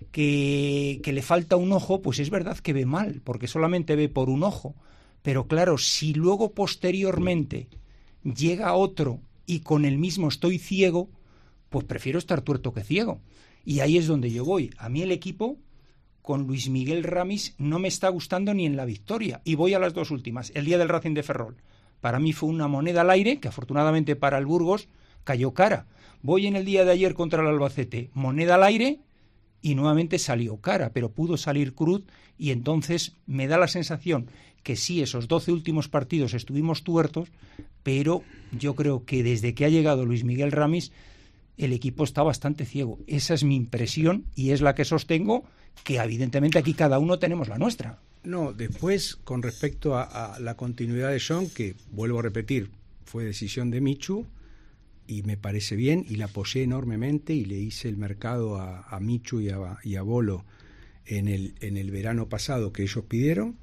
que le falta un ojo, pues es verdad que ve mal, porque solamente ve por un ojo, pero claro, si luego posteriormente llega otro y con el mismo estoy ciego, pues prefiero estar tuerto que ciego. Y ahí es donde yo voy. A mí el equipo, con Luis Miguel Ramis, no me está gustando ni en la victoria. Y voy a las dos últimas. El día del Racing de Ferrol. Para mí fue una moneda al aire, que afortunadamente para el Burgos cayó cara. Voy en el día de ayer contra el Albacete. Moneda al aire y nuevamente salió cara, pero pudo salir cruz. Y entonces me da la sensación que sí, esos 12 últimos partidos estuvimos tuertos, pero yo creo que desde que ha llegado Luis Miguel Ramis, el equipo está bastante ciego. Esa es mi impresión y es la que sostengo, que evidentemente aquí cada uno tenemos la nuestra. No, después, con respecto a la continuidad de John, que vuelvo a repetir, fue decisión de Michu y me parece bien y la apoyé enormemente y le hice el mercado a Michu y a Bolo en el verano pasado que ellos pidieron.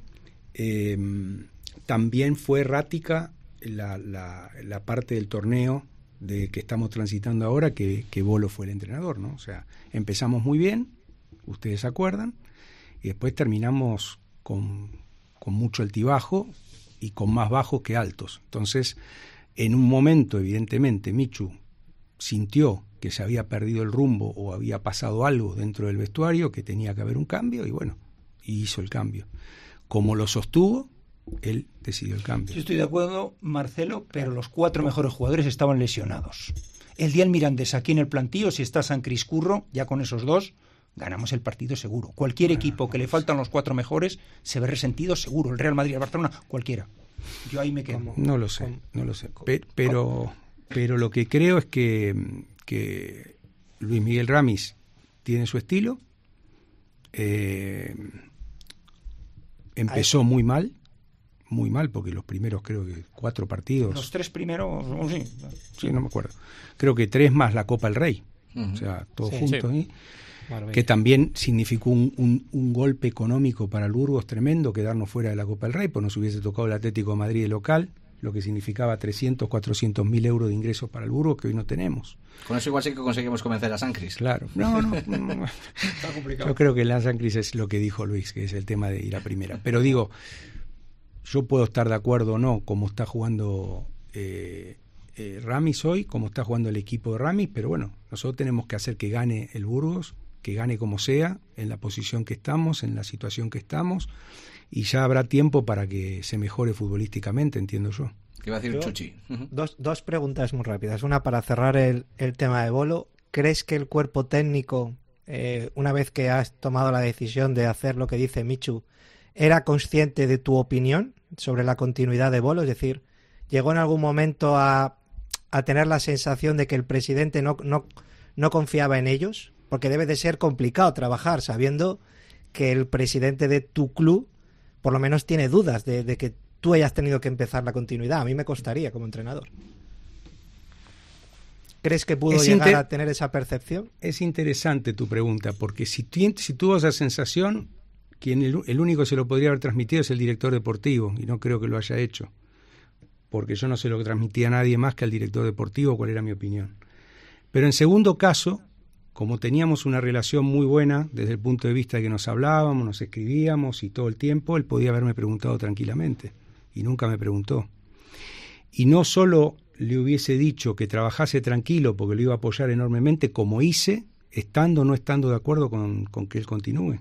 También fue errática la parte del torneo de que estamos transitando ahora, que Bolo fue el entrenador, ¿no? O sea, empezamos muy bien, ustedes se acuerdan, y después terminamos con mucho altibajo y con más bajos que altos. Entonces, en un momento, evidentemente, Michu sintió que se había perdido el rumbo o había pasado algo dentro del vestuario, que tenía que haber un cambio, y bueno, hizo el cambio. Como lo sostuvo, él decidió el cambio. Yo estoy de acuerdo, Marcelo, pero los 4 mejores jugadores estaban lesionados. El día del Mirandés, aquí en el plantío, si está San Criscurro, ya con esos 2, ganamos el partido seguro. Cualquier equipo que le faltan los 4 mejores se ve resentido seguro. El Real Madrid, el Barcelona, cualquiera. Yo ahí me quedo. No lo sé. Pero lo que creo es que Luis Miguel Ramis tiene su estilo. Empezó muy mal, porque los primeros creo que 4 partidos. Los 3 primeros, sí. Sí, no me acuerdo. Creo que 3 más la Copa del Rey. O sea, todos juntos. Sí. Que también significó un golpe económico para el Burgos tremendo, quedarnos fuera de la Copa del Rey, pues nos hubiese tocado el Atlético de Madrid de local, lo que significaba 300, 400 mil euros de ingresos para el Burgos, que hoy no tenemos. Con eso igual sí que conseguimos convencer a San Cris. Claro. No. Está complicado. Yo creo que la San Cris es lo que dijo Luis, que es el tema de ir a primera. Pero digo, yo puedo estar de acuerdo o no como está jugando Ramis hoy, como está jugando el equipo de Ramis, pero bueno, nosotros tenemos que hacer que gane el Burgos, que gane como sea, en la posición que estamos, en la situación que estamos, y ya habrá tiempo para que se mejore futbolísticamente, entiendo yo. ¿Qué va a decir Chuchi? Dos preguntas muy rápidas. Una para cerrar el tema de Bolo. ¿Crees que el cuerpo técnico una vez que has tomado la decisión de hacer lo que dice Michu, era consciente de tu opinión sobre la continuidad de Bolo? Es decir, ¿llegó en algún momento a tener la sensación de que el presidente no confiaba en ellos? Porque debe de ser complicado trabajar sabiendo que el presidente de tu club por lo menos tiene dudas de que tú hayas tenido que empezar la continuidad. A mí me costaría como entrenador. ¿Crees que pudo llegar a tener esa percepción? Es interesante tu pregunta, porque si tuvo esa sensación, quien el único que se lo podría haber transmitido es el director deportivo, y no creo que lo haya hecho, porque yo no se lo transmitía a nadie más que al director deportivo cuál era mi opinión. Pero en segundo caso, como teníamos una relación muy buena desde el punto de vista de que nos hablábamos, nos escribíamos y todo el tiempo, él podía haberme preguntado tranquilamente, y nunca me preguntó. Y no solo le hubiese dicho que trabajase tranquilo porque lo iba a apoyar enormemente, como hice, estando o no estando de acuerdo con que él continúe.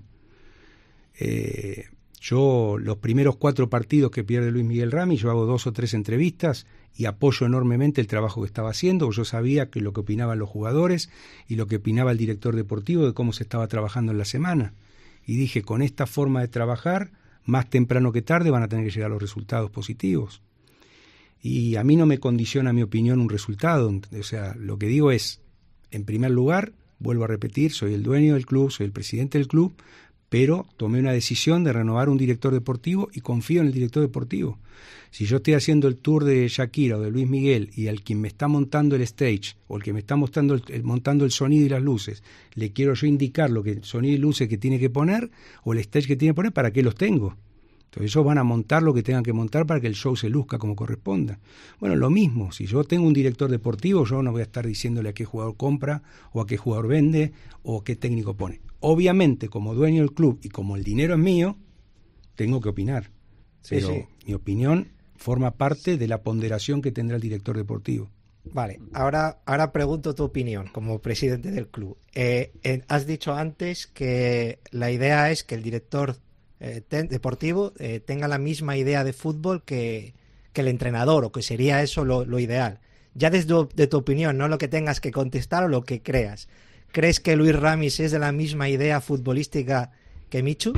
Yo los primeros 4 partidos que pierde Luis Miguel Ramis, yo hago 2 o 3 entrevistas y apoyo enormemente el trabajo que estaba haciendo. Yo sabía que lo que opinaban los jugadores y lo que opinaba el director deportivo de cómo se estaba trabajando en la semana. Y dije, con esta forma de trabajar, más temprano que tarde van a tener que llegar los resultados positivos. Y a mí no me condiciona mi opinión un resultado. O sea, lo que digo es, en primer lugar, vuelvo a repetir, soy el dueño del club, soy el presidente del club, pero tomé una decisión de renovar un director deportivo y confío en el director deportivo. Si yo estoy haciendo el tour de Shakira o de Luis Miguel y al quien me está montando el stage o el que me está montando el sonido y las luces, le quiero yo indicar lo que sonido y luces que tiene que poner o el stage que tiene que poner, ¿para qué los tengo? Entonces ellos van a montar lo que tengan que montar para que el show se luzca como corresponda. Bueno, lo mismo, si yo tengo un director deportivo, yo no voy a estar diciéndole a qué jugador compra o a qué jugador vende o qué técnico pone. Obviamente, como dueño del club y como el dinero es mío, tengo que opinar. Pero sí. Mi opinión forma parte de la ponderación que tendrá el director deportivo. Vale, ahora pregunto tu opinión como presidente del club. Has dicho antes que la idea es que el director deportivo tenga la misma idea de fútbol que el entrenador, o que sería eso lo ideal. Ya desde tu opinión, no lo que tengas que contestar o lo que creas. ¿Crees que Luis Ramis es de la misma idea futbolística que Michu?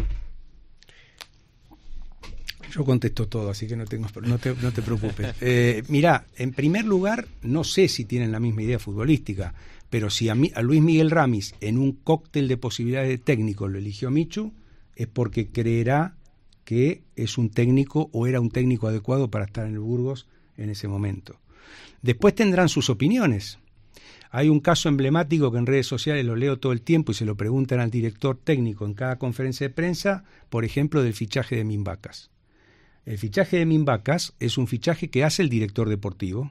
Yo contesto todo, así que no te preocupes. Mirá, en primer lugar, no sé si tienen la misma idea futbolística, pero si a Luis Miguel Ramis en un cóctel de posibilidades de técnico lo eligió Michu, es porque creerá que es un técnico o era un técnico adecuado para estar en el Burgos en ese momento. Después tendrán sus opiniones. Hay un caso emblemático que en redes sociales lo leo todo el tiempo y se lo preguntan al director técnico en cada conferencia de prensa, por ejemplo, del fichaje de Mimbacas. El fichaje de Mimbacas es un fichaje que hace el director deportivo,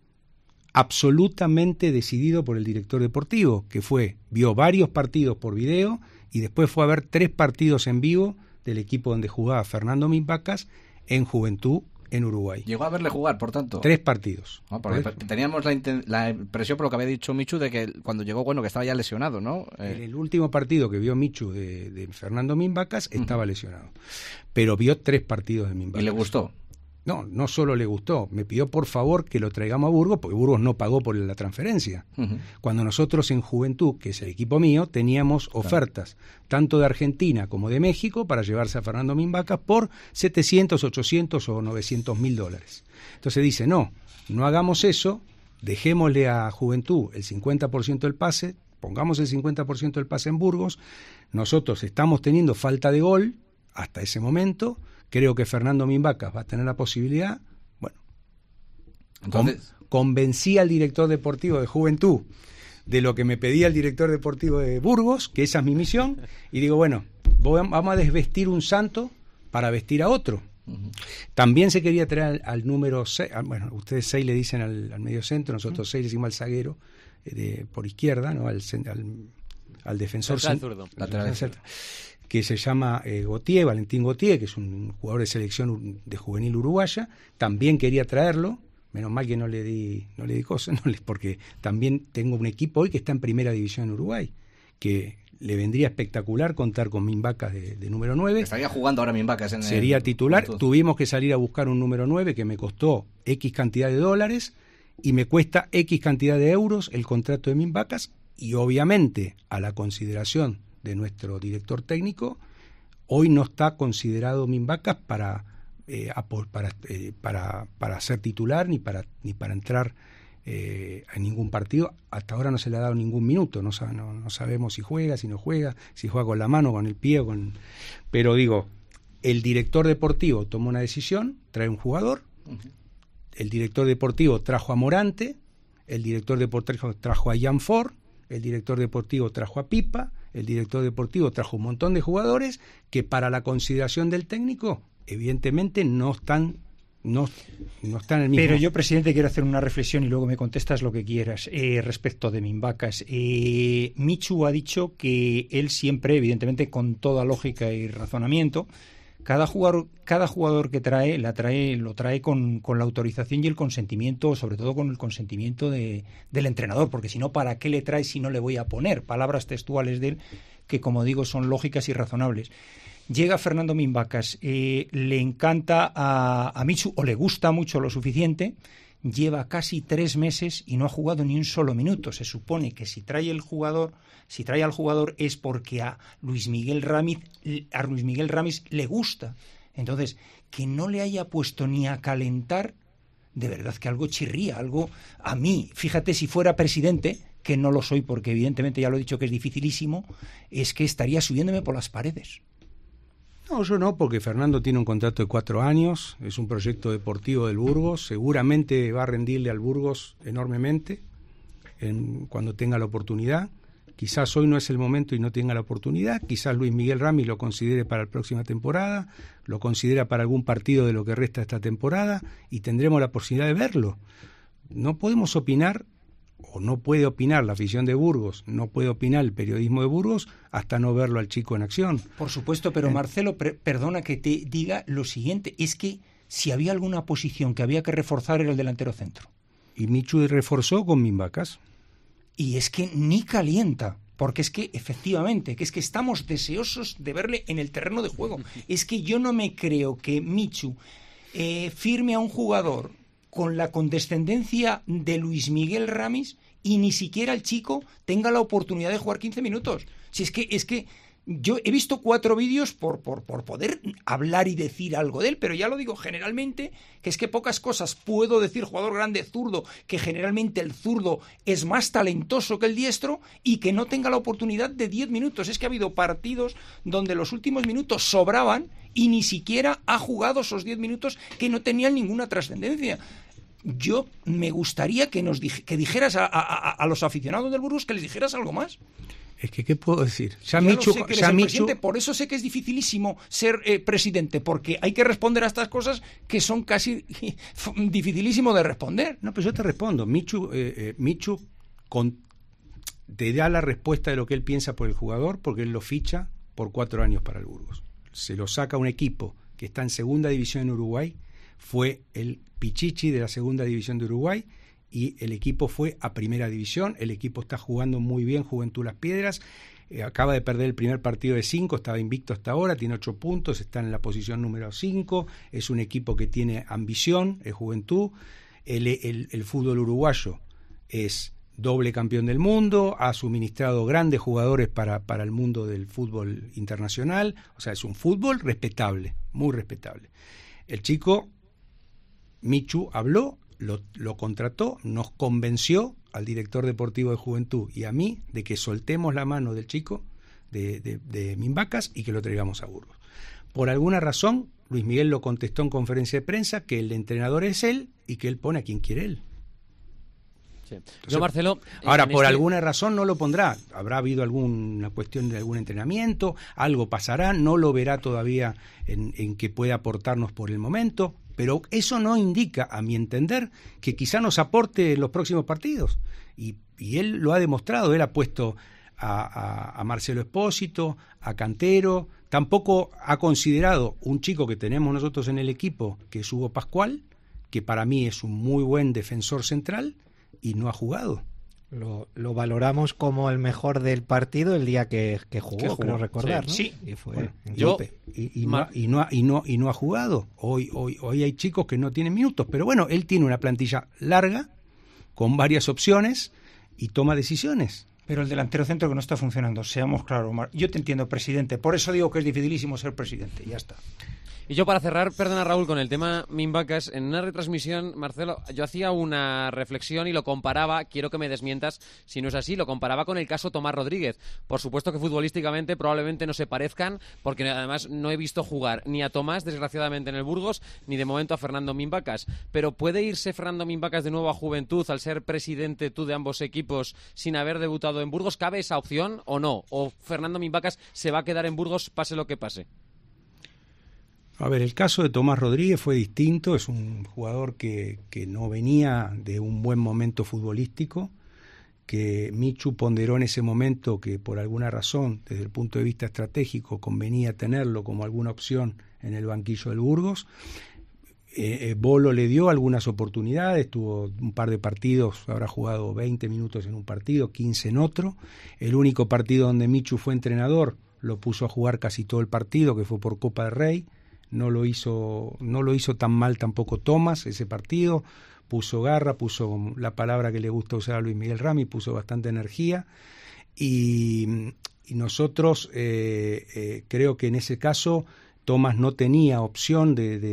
absolutamente decidido por el director deportivo, que vio varios partidos por video y después fue a ver 3 partidos en vivo del equipo donde jugaba Fernando Mimbacas en Juventud en Uruguay. Llegó a verle jugar, por tanto. 3 partidos. Porque teníamos la impresión, por lo que había dicho Michu, de que cuando llegó, que estaba ya lesionado, ¿no? En el último partido que vio Michu de Fernando Mimbacas estaba lesionado. Pero vio 3 partidos de Mimbacas. ¿Y le gustó? No solo le gustó, me pidió por favor que lo traigamos a Burgos, porque Burgos no pagó por la transferencia. Cuando nosotros en Juventud, que es el equipo mío, teníamos ofertas, tanto de Argentina como de México, para llevarse a Fernando Mimbacas por 700, 800 o 900 mil dólares. Entonces dice, no hagamos eso, dejémosle a Juventud el 50% del pase, pongamos el 50% del pase en Burgos, nosotros estamos teniendo falta de gol hasta ese momento. Creo que Fernando Mimbacas va a tener la posibilidad. Bueno, entonces convencí al director deportivo de Juventud de lo que me pedía el director deportivo de Burgos, que esa es mi misión, y digo, bueno, vamos a desvestir un santo para vestir a otro. También se quería traer al número 6, bueno, ustedes 6 le dicen al medio centro, nosotros 6 le decimos al zaguero por izquierda, ¿no? al defensor zurdo, lateral izquierdo, que se llama Valentín Gautier, que es un jugador de selección de juvenil uruguaya. También quería traerlo, menos mal que no le di cosas, porque también tengo un equipo hoy que está en primera división en Uruguay, que le vendría espectacular contar con Mimbacas de número 9. Estaría jugando ahora Mimbacas sería titular. Tuvimos que salir a buscar un número 9 que me costó X cantidad de dólares y me cuesta X cantidad de euros el contrato de Mimbacas, y obviamente a la consideración de nuestro director técnico, hoy no está considerado Mimbacas para ser titular ni para entrar a ningún partido. Hasta ahora no se le ha dado ningún minuto, no sabemos si juega, si no juega, si juega con la mano, con el pie, pero digo, el director deportivo toma una decisión, trae un jugador, el director deportivo trajo a Morante, el director deportivo trajo a Jan Ford, el director deportivo trajo a Pipa, el director deportivo trajo un montón de jugadores que para la consideración del técnico evidentemente no están en el mismo. Pero yo, presidente, quiero hacer una reflexión y luego me contestas lo que quieras respecto de Mimbacas. Michu ha dicho que él siempre, evidentemente con toda lógica y razonamiento, cada jugador que lo trae con la autorización y el consentimiento, sobre todo con el consentimiento del entrenador, porque si no, ¿para qué le trae si no le voy a poner? Palabras textuales de él que, como digo, son lógicas y razonables. Llega Fernando Mimbacas, le encanta a Michu, o le gusta mucho lo suficiente, lleva casi 3 meses y no ha jugado ni un solo minuto. Se supone que si trae al jugador es porque a Luis Miguel Ramis le gusta. Entonces, que no le haya puesto ni a calentar, de verdad que algo chirría, algo a mí. Fíjate, si fuera presidente, que no lo soy porque evidentemente ya lo he dicho que es dificilísimo, es que estaría subiéndome por las paredes. No, yo no, porque Fernando tiene un contrato de 4 años, es un proyecto deportivo del Burgos, seguramente va a rendirle al Burgos enormemente cuando tenga la oportunidad. Quizás hoy no es el momento y no tenga la oportunidad, quizás Luis Miguel Ramis lo considere para la próxima temporada, lo considera para algún partido de lo que resta de esta temporada y tendremos la posibilidad de verlo. No podemos opinar, o no puede opinar la afición de Burgos, no puede opinar el periodismo de Burgos hasta no verlo al chico en acción. Por supuesto, pero Marcelo, perdona que te diga lo siguiente, es que si había alguna posición que había que reforzar era el delantero centro. Y Michu reforzó con Mimbacas. Y es que ni calienta, porque es que efectivamente, que es que estamos deseosos de verle en el terreno de juego. Es que yo no me creo que Michu firme a un jugador con la condescendencia de Luis Miguel Ramis y ni siquiera el chico tenga la oportunidad de jugar 15 minutos. Si es que yo he visto 4 vídeos por poder hablar y decir algo de él, pero ya lo digo generalmente, que es que pocas cosas puedo decir, jugador grande zurdo, que generalmente el zurdo es más talentoso que el diestro y que no tenga la oportunidad de 10 minutos. Es que ha habido partidos donde los últimos minutos sobraban y ni siquiera ha jugado esos 10 minutos que no tenían ninguna trascendencia. Yo me gustaría que dijeras a los aficionados del Burgos que les dijeras algo más. Es que, ¿qué puedo decir? Presidente, por eso sé que es dificilísimo ser presidente, porque hay que responder a estas cosas que son casi dificilísimo de responder. No, pero yo te respondo. Michu te da la respuesta de lo que él piensa por el jugador, porque él lo ficha por 4 años para el Burgos. Se lo saca un equipo que está en segunda división en Uruguay, fue el Pichichi de la segunda división de Uruguay, y el equipo fue a primera división. El equipo está jugando muy bien, Juventud Las Piedras, acaba de perder el primer partido de 5, estaba invicto hasta ahora, tiene 8 puntos, está en la posición número 5, es un equipo que tiene ambición, es Juventud. El fútbol uruguayo es doble campeón del mundo, ha suministrado grandes jugadores para el mundo del fútbol internacional, o sea, es un fútbol respetable, muy respetable. El chico Michu habló, lo contrató, nos convenció al director deportivo de Juventud y a mí de que soltemos la mano del chico de Mimbacas y que lo traigamos a Burgos. Por alguna razón, Luis Miguel lo contestó en conferencia de prensa que el entrenador es él y que él pone a quien quiere él. Sí. Yo, Marcelo, ahora, por alguna razón no lo pondrá. Habrá habido alguna cuestión de algún entrenamiento, algo pasará, no lo verá todavía en que pueda aportarnos por el momento, pero eso no indica, a mi entender, que quizá nos aporte en los próximos partidos. Y él lo ha demostrado, él ha puesto a Marcelo Espósito, a Cantero, tampoco ha considerado un chico que tenemos nosotros en el equipo, que es Hugo Pascual, que para mí es un muy buen defensor central, y no ha jugado. Lo valoramos como el mejor del partido el día que jugó, creo recordar, ¿no? Sí. Y fue bueno, y no ha jugado. Hoy hay chicos que no tienen minutos, pero bueno, él tiene una plantilla larga con varias opciones y toma decisiones. Pero el delantero centro que no está funcionando, seamos claros. Yo te entiendo, presidente, por eso digo que es dificilísimo ser presidente, ya está. Y yo para cerrar, perdona Raúl, con el tema Mimbacas, en una retransmisión, Marcelo, yo hacía una reflexión y lo comparaba, quiero que me desmientas si no es así, lo comparaba con el caso Tomás Rodríguez. Por supuesto que futbolísticamente probablemente no se parezcan, porque además no he visto jugar ni a Tomás, desgraciadamente, en el Burgos, ni de momento a Fernando Mimbacas. Pero ¿puede irse Fernando Mimbacas de nuevo a Juventud al ser presidente tú de ambos equipos sin haber debutado en Burgos? ¿Cabe esa opción o no? ¿O Fernando Mimbacas se va a quedar en Burgos pase lo que pase? A ver, el caso de Tomás Rodríguez fue distinto, es un jugador que no venía de un buen momento futbolístico, que Michu ponderó en ese momento que por alguna razón, desde el punto de vista estratégico, convenía tenerlo como alguna opción en el banquillo del Burgos. Bolo le dio algunas oportunidades, tuvo un par de partidos, habrá jugado 20 minutos en un partido, 15 en otro. El único partido donde Michu fue entrenador lo puso a jugar casi todo el partido, que fue por Copa del Rey. No lo hizo tan mal tampoco Tomás ese partido, puso garra, puso la palabra que le gusta usar a Luis Miguel Ramis, puso bastante energía y nosotros creo que en ese caso Tomás no tenía opción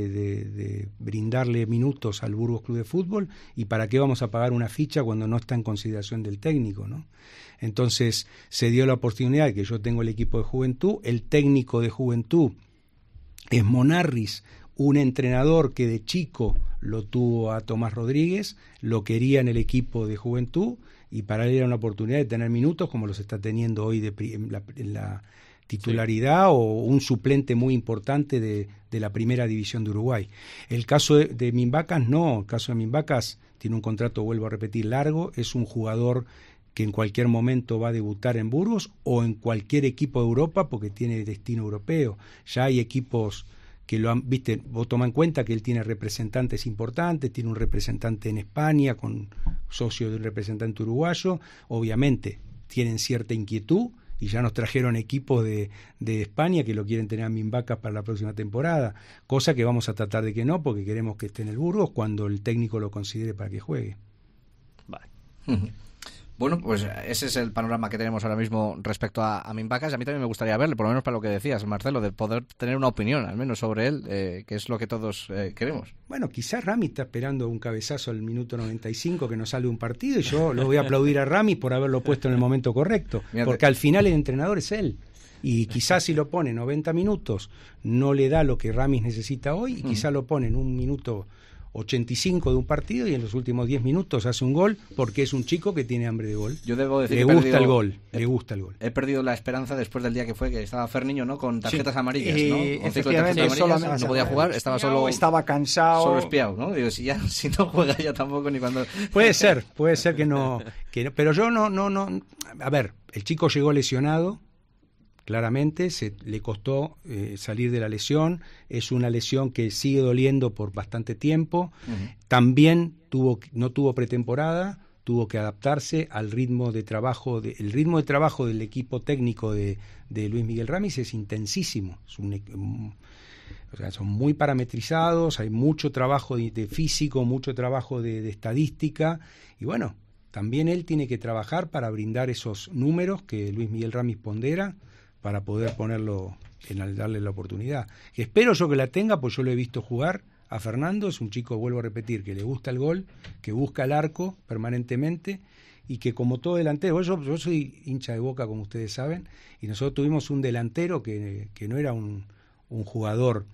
de brindarle minutos al Burgos Club de Fútbol, y para qué vamos a pagar una ficha cuando no está en consideración del técnico, ¿no? Entonces se dio la oportunidad de que yo tengo el equipo de Juventud, el técnico de Juventud es Monarris, un entrenador que de chico lo tuvo a Tomás Rodríguez, lo quería en el equipo de Juventud y para él era una oportunidad de tener minutos como los está teniendo hoy en la titularidad, sí, o un suplente muy importante de la primera división de Uruguay. El caso de Mimbacas no, el caso de Mimbacas tiene un contrato, vuelvo a repetir, largo, es un jugador que en cualquier momento va a debutar en Burgos o en cualquier equipo de Europa porque tiene destino europeo. Ya hay equipos que lo han, viste, vos toma en cuenta que él tiene representantes importantes, tiene un representante en España con socio de un representante uruguayo, obviamente tienen cierta inquietud y ya nos trajeron equipos de España que lo quieren tener a Mimbacas para la próxima temporada, cosa que vamos a tratar de que no, porque queremos que esté en el Burgos cuando el técnico lo considere para que juegue. Vale. Bueno, pues ese es el panorama que tenemos ahora mismo respecto a Mimbacas. A mí también me gustaría verle, por lo menos para lo que decías, Marcelo, de poder tener una opinión, al menos sobre él, que es lo que todos queremos. Bueno, quizás Ramis está esperando un cabezazo al minuto 95 que nos sale un partido y yo lo voy a aplaudir a Ramis por haberlo puesto en el momento correcto, porque al final el entrenador es él. Y quizás si lo pone 90 minutos no le da lo que Ramis necesita hoy, y quizás lo pone en un minuto 85 de un partido y en los últimos 10 minutos hace un gol porque es un chico que tiene hambre de gol. Yo debo decir le gusta el gol. He perdido la esperanza después del día que fue que estaba Ferniño, ¿no? Con tarjetas amarillas, ¿no? Efectivamente, no podía jugar, estaba cansado, solo espiado, ¿no? Digo, si no juega ya tampoco ni cuando. Puede ser que no, pero yo no. A ver, el chico llegó lesionado. Claramente le costó salir de la lesión, es una lesión que sigue doliendo por bastante tiempo. También no tuvo pretemporada, tuvo que adaptarse al ritmo de trabajo. El ritmo de trabajo del equipo técnico de Luis Miguel Ramis es intensísimo, o sea, son muy parametrizados, hay mucho trabajo de físico, mucho trabajo de estadística, y bueno, también él tiene que trabajar para brindar esos números que Luis Miguel Ramis pondera, para poder ponerlo, darle la oportunidad. Que espero yo que la tenga, pues yo lo he visto jugar a Fernando, es un chico, vuelvo a repetir, que le gusta el gol, que busca el arco permanentemente, y que como todo delantero, yo soy hincha de Boca, como ustedes saben, y nosotros tuvimos un delantero que no era un jugador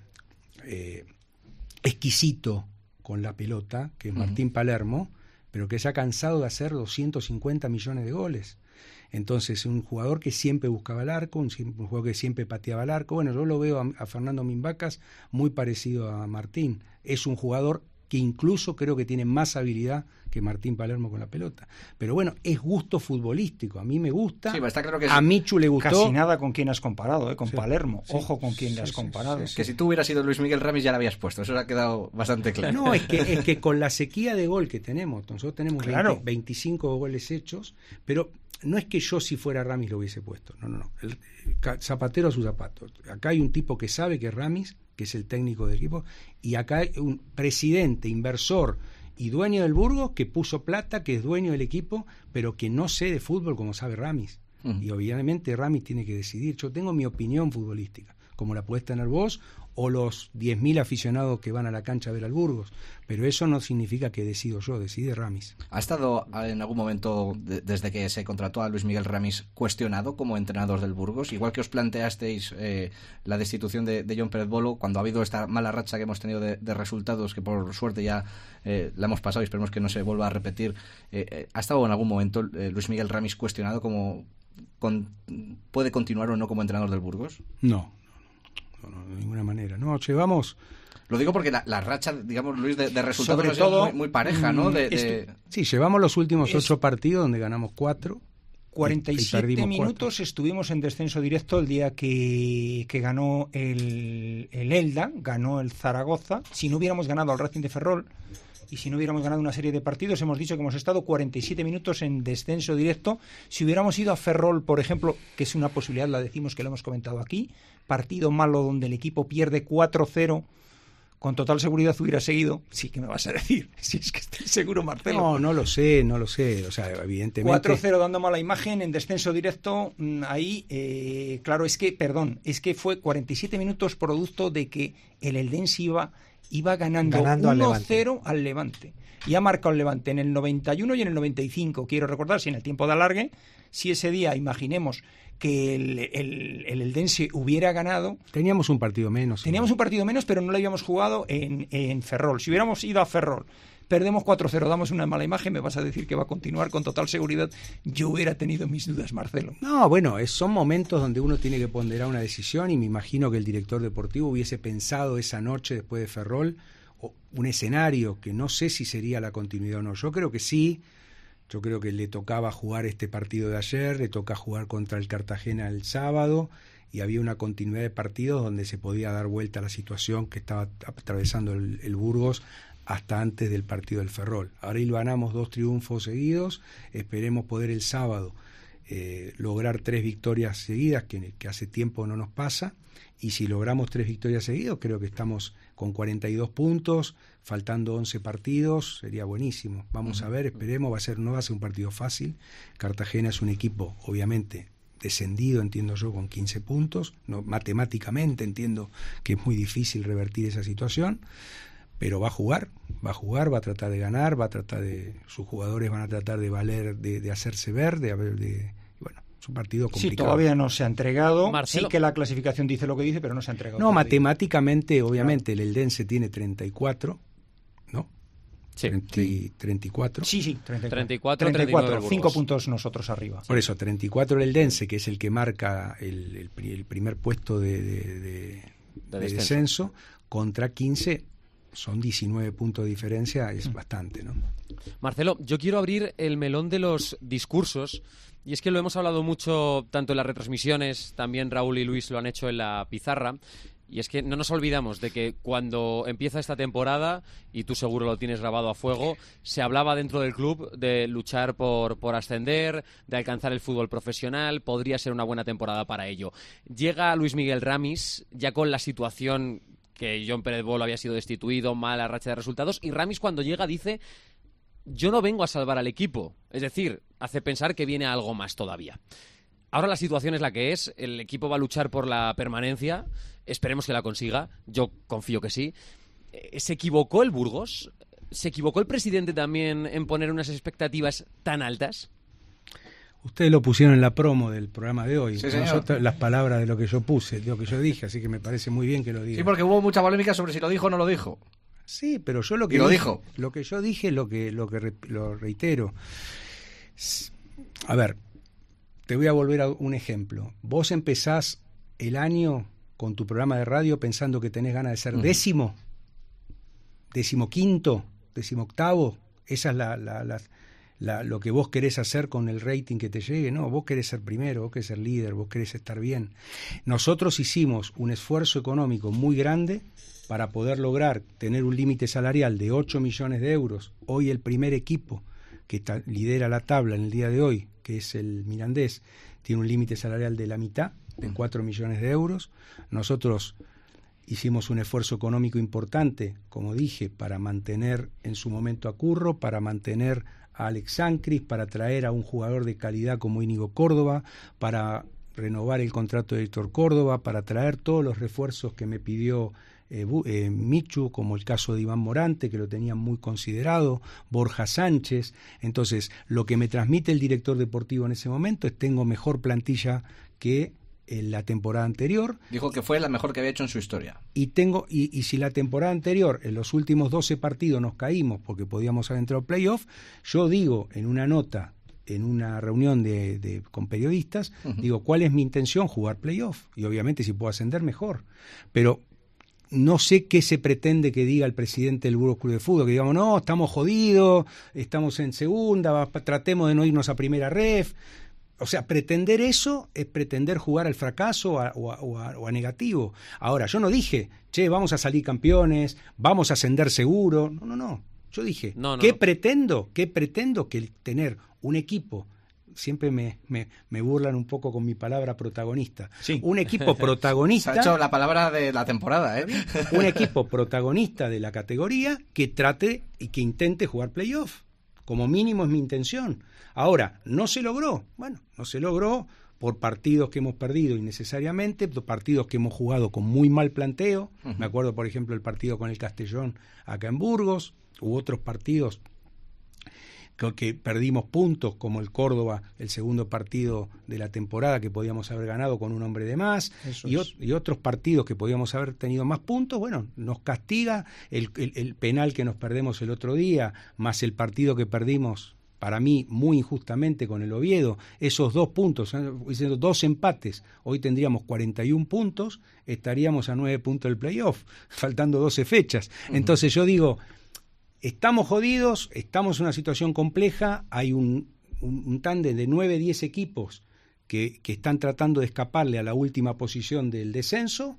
exquisito con la pelota, que es Martín Palermo, pero que se ha cansado de hacer 250 millones de goles. Entonces, un jugador que siempre buscaba el arco, un jugador que siempre pateaba el arco. Bueno, yo lo veo a Fernando Mimbacas muy parecido a Martín. Es un jugador que incluso creo que tiene más habilidad que Martín Palermo con la pelota. Pero bueno, es gusto futbolístico. A mí me gusta. Sí, está claro que a Michu le gustó. Casi nada con quien has comparado, con Palermo. Sí, ojo con quien le has comparado. Que si tú hubieras sido Luis Miguel Ramis ya lo habías puesto. Eso ha quedado bastante claro. No, es que con la sequía de gol que tenemos, nosotros tenemos 25 goles hechos, pero no es que yo si fuera Ramis lo hubiese puesto. No. El zapatero a sus zapatos. Acá hay un tipo que sabe que es Ramis, que es el técnico del equipo, y acá hay un presidente, inversor y dueño del Burgos, que puso plata, que es dueño del equipo, pero que no sé de fútbol como sabe Ramis. Y obviamente Ramis tiene que decidir. Yo tengo mi opinión futbolística, como la podés tener vos o los 10.000 aficionados que van a la cancha a ver al Burgos, pero eso no significa que decido yo, decide Ramis. ¿Ha estado en algún momento, desde que se contrató a Luis Miguel Ramis, cuestionado como entrenador del Burgos? Igual que os planteasteis la destitución de Jon Pérez Bolo, cuando ha habido esta mala racha que hemos tenido de resultados, que por suerte ya la hemos pasado y esperemos que no se vuelva a repetir, ¿ha estado en algún momento Luis Miguel Ramis cuestionado como puede continuar o no como entrenador del Burgos? No, de ninguna manera. No, llevamos... Lo digo porque la racha, digamos, Luis, de resultados sobre todo muy pareja, ¿no? Sí, llevamos los últimos 8 partidos donde ganamos 4. 47 minutos 4. Estuvimos en descenso directo el día que ganó el Elda, ganó el Zaragoza. Si no hubiéramos ganado al Racing de Ferrol y si no hubiéramos ganado una serie de partidos, hemos dicho que hemos estado 47 minutos en descenso directo. Si hubiéramos ido a Ferrol, por ejemplo, que es una posibilidad, la decimos que lo hemos comentado aquí, partido malo donde el equipo pierde 4-0, con total seguridad hubiera seguido. Sí, ¿qué me vas a decir? Si es que estoy seguro, Marcelo. No lo sé. O sea, evidentemente... 4-0 dando mala imagen en descenso directo. Ahí, claro, es que fue 47 minutos producto de que el Eldense iba ganando 1-0 al Levante. Y ha marcado el Levante en el 91 y en el 95. Quiero recordar, si en el tiempo de alargue, si ese día, imaginemos que el Eldense hubiera ganado... Teníamos un partido menos, pero no lo habíamos jugado en Ferrol. Si hubiéramos ido a Ferrol, perdemos 4-0, damos una mala imagen, me vas a decir que va a continuar con total seguridad. Yo hubiera tenido mis dudas, Marcelo. No, bueno, son momentos donde uno tiene que ponderar una decisión y me imagino que el director deportivo hubiese pensado esa noche después de Ferrol un escenario que no sé si sería la continuidad o no. Yo creo que sí. Yo creo que le tocaba jugar este partido de ayer, le toca jugar contra el Cartagena el sábado y había una continuidad de partidos donde se podía dar vuelta a la situación que estaba atravesando el Burgos hasta antes del partido del Ferrol. Ahora hilvanamos 2 triunfos seguidos, esperemos poder el sábado lograr 3 victorias seguidas, que hace tiempo no nos pasa, y si logramos 3 victorias seguidas, creo que estamos con 42 puntos, faltando 11 partidos, sería buenísimo. Vamos a ver, esperemos, no va a ser un partido fácil. Cartagena es un equipo, obviamente, descendido, entiendo yo, con 15 puntos. No, matemáticamente entiendo que es muy difícil revertir esa situación, pero va a jugar, va a tratar de ganar, sus jugadores van a tratar de valer, de hacerse ver, bueno, es un partido complicado. Sí, todavía no se ha entregado. Marcelo. Sí que la clasificación dice lo que dice, pero no se ha entregado. No, matemáticamente, obviamente, claro. El Eldense tiene 34, ¿no? Sí. 34. Sí, 34. 5 puntos nosotros arriba. Por eso, 34 el Eldense, que es el que marca el primer puesto de descenso, contra 15, son 19 puntos de diferencia, es bastante, ¿no? Marcelo, yo quiero abrir el melón de los discursos, y es que lo hemos hablado mucho tanto en las retransmisiones, también Raúl y Luis lo han hecho en la pizarra, y es que no nos olvidamos de que cuando empieza esta temporada, y tú seguro lo tienes grabado a fuego, se hablaba dentro del club de luchar por ascender, de alcanzar el fútbol profesional, podría ser una buena temporada para ello. Llega Luis Miguel Ramis, ya con la situación que Jon Pérez Bolo había sido destituido, mala racha de resultados, y Ramis cuando llega dice: yo no vengo a salvar al equipo, es decir, hace pensar que viene algo más todavía. Ahora la situación es la que es, el equipo va a luchar por la permanencia, esperemos que la consiga, yo confío que sí. ¿Se equivocó el Burgos? ¿Se equivocó el presidente también en poner unas expectativas tan altas? Ustedes lo pusieron en la promo del programa de hoy. Sí, nosotros, las palabras de lo que yo puse, de lo que yo dije, así que me parece muy bien que lo digan. Sí, porque hubo mucha polémica sobre si lo dijo o no lo dijo. Sí, pero yo lo que yo dije, lo reitero. A ver, te voy a volver a un ejemplo. Vos empezás el año con tu programa de radio pensando que tenés ganas de ser décimo, 15º, 18º. Esa es lo que vos querés hacer con el rating que te llegue. No, vos querés ser primero, vos querés ser líder, vos querés estar bien. Nosotros hicimos un esfuerzo económico muy grande para poder lograr tener un límite salarial de 8 millones de euros. Hoy el primer equipo que lidera la tabla en el día de hoy, que es el Mirandés, tiene un límite salarial de la mitad, de 4 millones de euros. Nosotros hicimos un esfuerzo económico importante, como dije, para mantener en su momento a Curro, para mantener a Alex Sancris, para traer a un jugador de calidad como Íñigo Córdoba, para renovar el contrato de Héctor Córdoba, para traer todos los refuerzos que me pidió Michu, como el caso de Iván Morante, que lo tenían muy considerado, Borja Sánchez. Entonces, lo que me transmite el director deportivo en ese momento es: tengo mejor plantilla que en la temporada anterior. Dijo que fue la mejor que había hecho en su historia. Y si la temporada anterior, en los últimos 12 partidos nos caímos porque podíamos haber entrado a playoff, yo digo en una nota, en una reunión con periodistas, digo, ¿cuál es mi intención? Jugar playoff. Y obviamente si puedo ascender, mejor. Pero no sé qué se pretende que diga el presidente del Burgos Club de Fútbol, que digamos, no, estamos jodidos, estamos en segunda, tratemos de no irnos a primera ref. O sea, pretender eso es pretender jugar al fracaso o a negativo. Ahora, yo no dije, che, vamos a salir campeones, vamos a ascender seguro. No. Yo dije, ¿qué pretendo? Que tener un equipo, siempre me burlan un poco con mi palabra protagonista. Sí. Un equipo protagonista. Se ha hecho la palabra de la temporada, ¿eh? Un equipo protagonista de la categoría que trate y que intente jugar playoff. Como mínimo es mi intención. Ahora, ¿no se logró? Bueno, no se logró por partidos que hemos perdido innecesariamente, partidos que hemos jugado con muy mal planteo. Me acuerdo, por ejemplo, el partido con el Castellón acá en Burgos, u otros partidos que perdimos puntos, como el Córdoba, el segundo partido de la temporada, que podíamos haber ganado con un hombre de más, y otros partidos que podíamos haber tenido más puntos. Bueno, nos castiga el penal que nos perdemos el otro día, más el partido que perdimos, para mí, muy injustamente con el Oviedo. Esos 2 puntos, 2 empates, hoy tendríamos 41 puntos, estaríamos a 9 puntos del playoff, faltando 12 fechas. Entonces yo digo, estamos jodidos, estamos en una situación compleja, hay un tándem de 9-10 equipos que están tratando de escaparle a la última posición del descenso,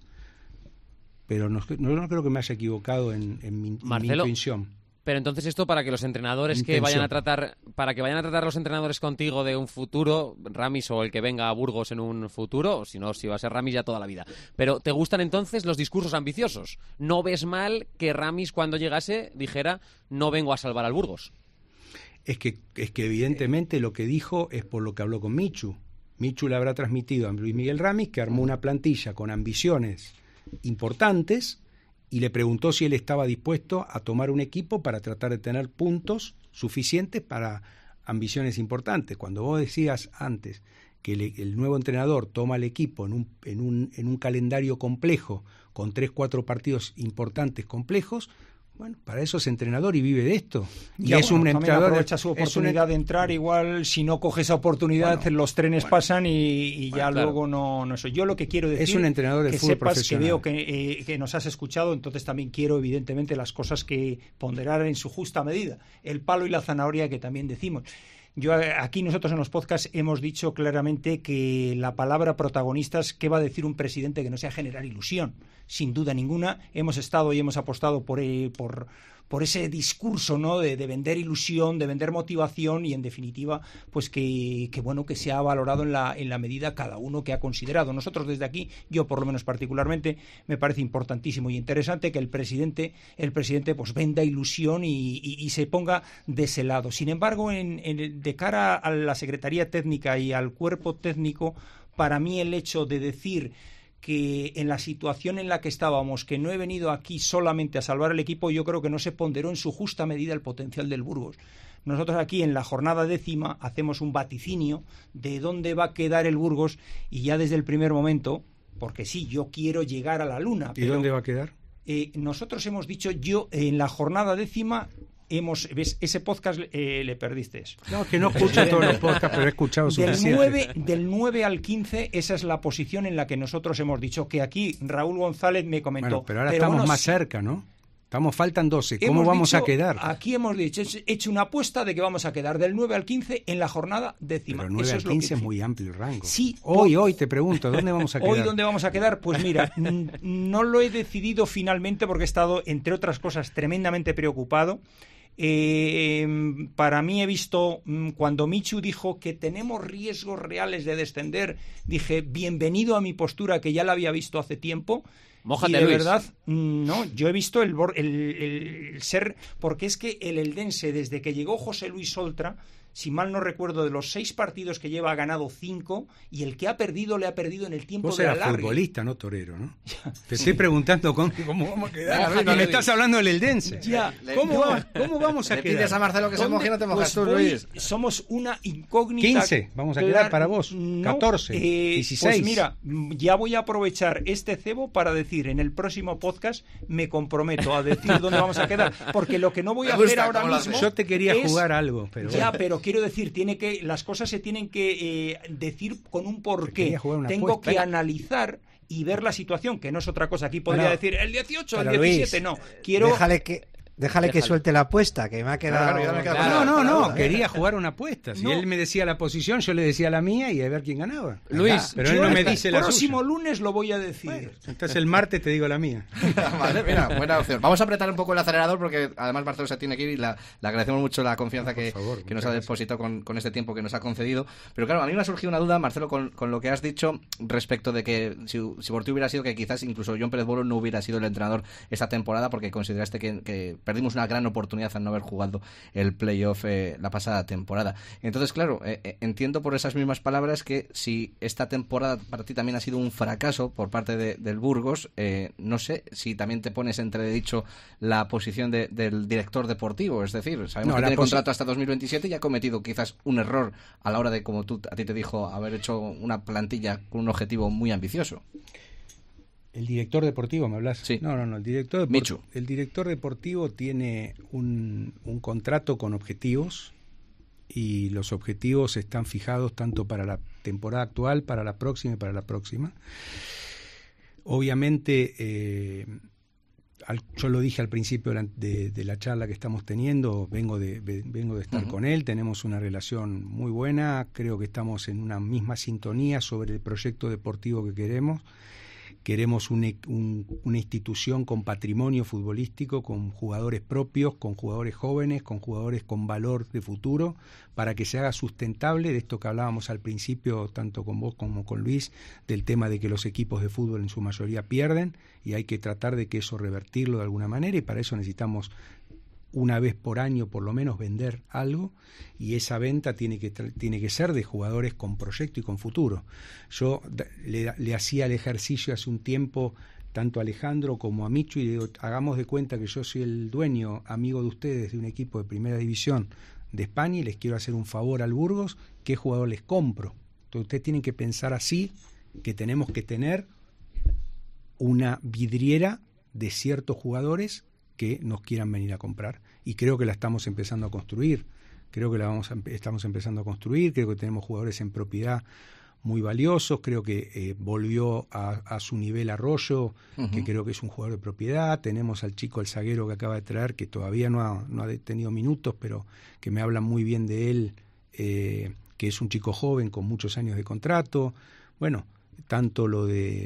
pero no creo que me haya equivocado en mi intuición. Pero entonces esto para que los entrenadores que vayan a tratar los entrenadores contigo de un futuro, Ramis o el que venga a Burgos en un futuro, o si no, si va a ser Ramis ya toda la vida. Pero ¿te gustan entonces los discursos ambiciosos? ¿No ves mal que Ramis cuando llegase dijera no vengo a salvar al Burgos? Es que evidentemente lo que dijo es por lo que habló con Michu. Michu le habrá transmitido a Luis Miguel Ramis, que armó una plantilla con ambiciones importantes, y le preguntó si él estaba dispuesto a tomar un equipo para tratar de tener puntos suficientes para ambiciones importantes. Cuando vos decías antes que el nuevo entrenador toma el equipo en un calendario complejo, con 3-4 partidos importantes complejos, bueno, para eso es entrenador y vive de esto. Y es un entrenador, aprovecha su oportunidad de entrar. Igual si no coge esa oportunidad, los trenes pasan y ya luego no eso. Yo lo que quiero decir es un entrenador del fútbol profesional. Que veo que nos has escuchado, entonces también quiero evidentemente las cosas que ponderar en su justa medida. El palo y la zanahoria que también decimos. Aquí nosotros en los podcasts hemos dicho claramente que la palabra protagonistas, ¿qué va a decir un presidente que no sea generar ilusión? Sin duda ninguna, hemos estado y hemos apostado por ese discurso, ¿no? de vender ilusión, de vender motivación y en definitiva pues que se ha valorado en la medida cada uno que ha considerado. Nosotros desde aquí, yo por lo menos particularmente, me parece importantísimo y interesante que el presidente pues venda ilusión y se ponga de ese lado. Sin embargo, de cara a la Secretaría Técnica y al cuerpo técnico, para mí el hecho de decir que en la situación en la que estábamos, que no he venido aquí solamente a salvar el equipo, yo creo que no se ponderó en su justa medida el potencial del Burgos. Nosotros aquí en la jornada 10ª hacemos un vaticinio de dónde va a quedar el Burgos y ya desde el primer momento, porque sí, yo quiero llegar a la luna. ¿Y dónde va a quedar? Nosotros hemos dicho, yo en la jornada 10ª ¿ves? Ese podcast le perdiste. No, que no escucho todos los podcasts, pero he escuchado suficiente. Del 9 al 15, esa es la posición en la que nosotros hemos dicho, que aquí Raúl González me comentó. Bueno, pero ahora estamos más cerca, ¿no? Faltan 12. ¿Cómo vamos a quedar? Aquí hemos hecho una apuesta de que vamos a quedar del 9 al 15 en la jornada 10ª. Pero el 9 al 15 es muy amplio el rango. Sí. Hoy te pregunto, ¿dónde vamos a quedar? Hoy, ¿dónde vamos a quedar? Pues mira, no lo he decidido finalmente porque he estado, entre otras cosas, tremendamente preocupado. Para mí he visto, cuando Michu dijo que tenemos riesgos reales de descender, dije, bienvenido a mi postura, que ya la había visto hace tiempo. Mójate, y de Luis. verdad, no, yo he visto el ser, porque es que el eldense, desde que llegó José Luis Oltra, si mal no recuerdo, de los 6 partidos que lleva ha ganado 5, y el que ha perdido le ha perdido en el tiempo Vos de eras alargue. futbolista, no torero, ¿no? Te estoy preguntando cómo vamos a quedar. No me estás hablando del eldense. Ya. ¿Cómo vamos a Le quedar? pides a Marcelo que se moje y no te mojas tú, Luis. Somos una incógnita. 15 vamos a quedar para vos. 14, 16. Pues mira, ya voy a aprovechar este cebo para decir en el próximo podcast, me comprometo a decir dónde vamos a quedar, porque lo que no voy a hacer ahora mismo. Yo te quería es, jugar algo, pero ya, bueno. pero quiero decir, las cosas se tienen que decir con un porqué. Quería jugar una Tengo apuesta. que analizar y ver la situación, que no es otra cosa. Aquí podría Bueno, decir el 18, el pero 17, Luis, no. Quiero Déjale que suelte la apuesta, que me ha quedado... Claro, ya me queda No, quería jugar una apuesta. Si No. él me decía la posición, yo le decía la mía y a ver quién ganaba. Luis, pero él no me dice la el próximo suya. lunes lo voy a decir. Bueno, entonces el martes te digo la mía. Vale, mira, buena opción. Vamos a apretar un poco el acelerador porque además Marcelo se tiene que ir y le agradecemos mucho la confianza que nos ha depositado con este tiempo que nos ha concedido. Pero claro, a mí me ha surgido una duda, Marcelo, con lo que has dicho respecto de que si por ti hubiera sido que quizás incluso Jon Pérez Bolo no hubiera sido el entrenador esta temporada porque consideraste que perdimos una gran oportunidad al no haber jugado el playoff la pasada temporada. Entonces, claro, entiendo por esas mismas palabras que si esta temporada para ti también ha sido un fracaso por parte del Burgos, no sé si también te pones entredicho la posición del director deportivo, es decir, sabemos que tiene contrato hasta 2027 y ha cometido quizás un error a la hora de, como a ti te dijo, haber hecho una plantilla con un objetivo muy ambicioso. ¿El director deportivo me hablas? Sí. No, el director deportivo tiene un contrato con objetivos y los objetivos están fijados tanto para la temporada actual, para la próxima y para la próxima. Obviamente, yo lo dije al principio de la charla que estamos teniendo, vengo de estar con él, tenemos una relación muy buena, creo que estamos en una misma sintonía sobre el proyecto deportivo que queremos. Queremos una institución con patrimonio futbolístico, con jugadores propios, con jugadores jóvenes, con jugadores con valor de futuro, para que se haga sustentable de esto que hablábamos al principio, tanto con vos como con Luis, del tema de que los equipos de fútbol en su mayoría pierden y hay que tratar de que eso revertirlo de alguna manera y para eso necesitamos una vez por año por lo menos vender algo y esa venta tiene que ser de jugadores con proyecto y con futuro. Yo le hacía el ejercicio hace un tiempo tanto a Alejandro como a Michu y digo, hagamos de cuenta que yo soy el dueño, amigo de ustedes de un equipo de primera división de España y les quiero hacer un favor al Burgos, ¿qué jugador les compro? Entonces ustedes tienen que pensar así, que tenemos que tener una vidriera de ciertos jugadores que nos quieran venir a comprar y creo que la estamos empezando a construir, creo que estamos empezando a construir, creo que tenemos jugadores en propiedad muy valiosos, creo que volvió a su nivel Arroyo, que creo que es un jugador de propiedad, tenemos al chico, el zaguero que acaba de traer, que todavía no ha tenido minutos, pero que me hablan muy bien de él, que es un chico joven con muchos años de contrato, bueno, tanto lo de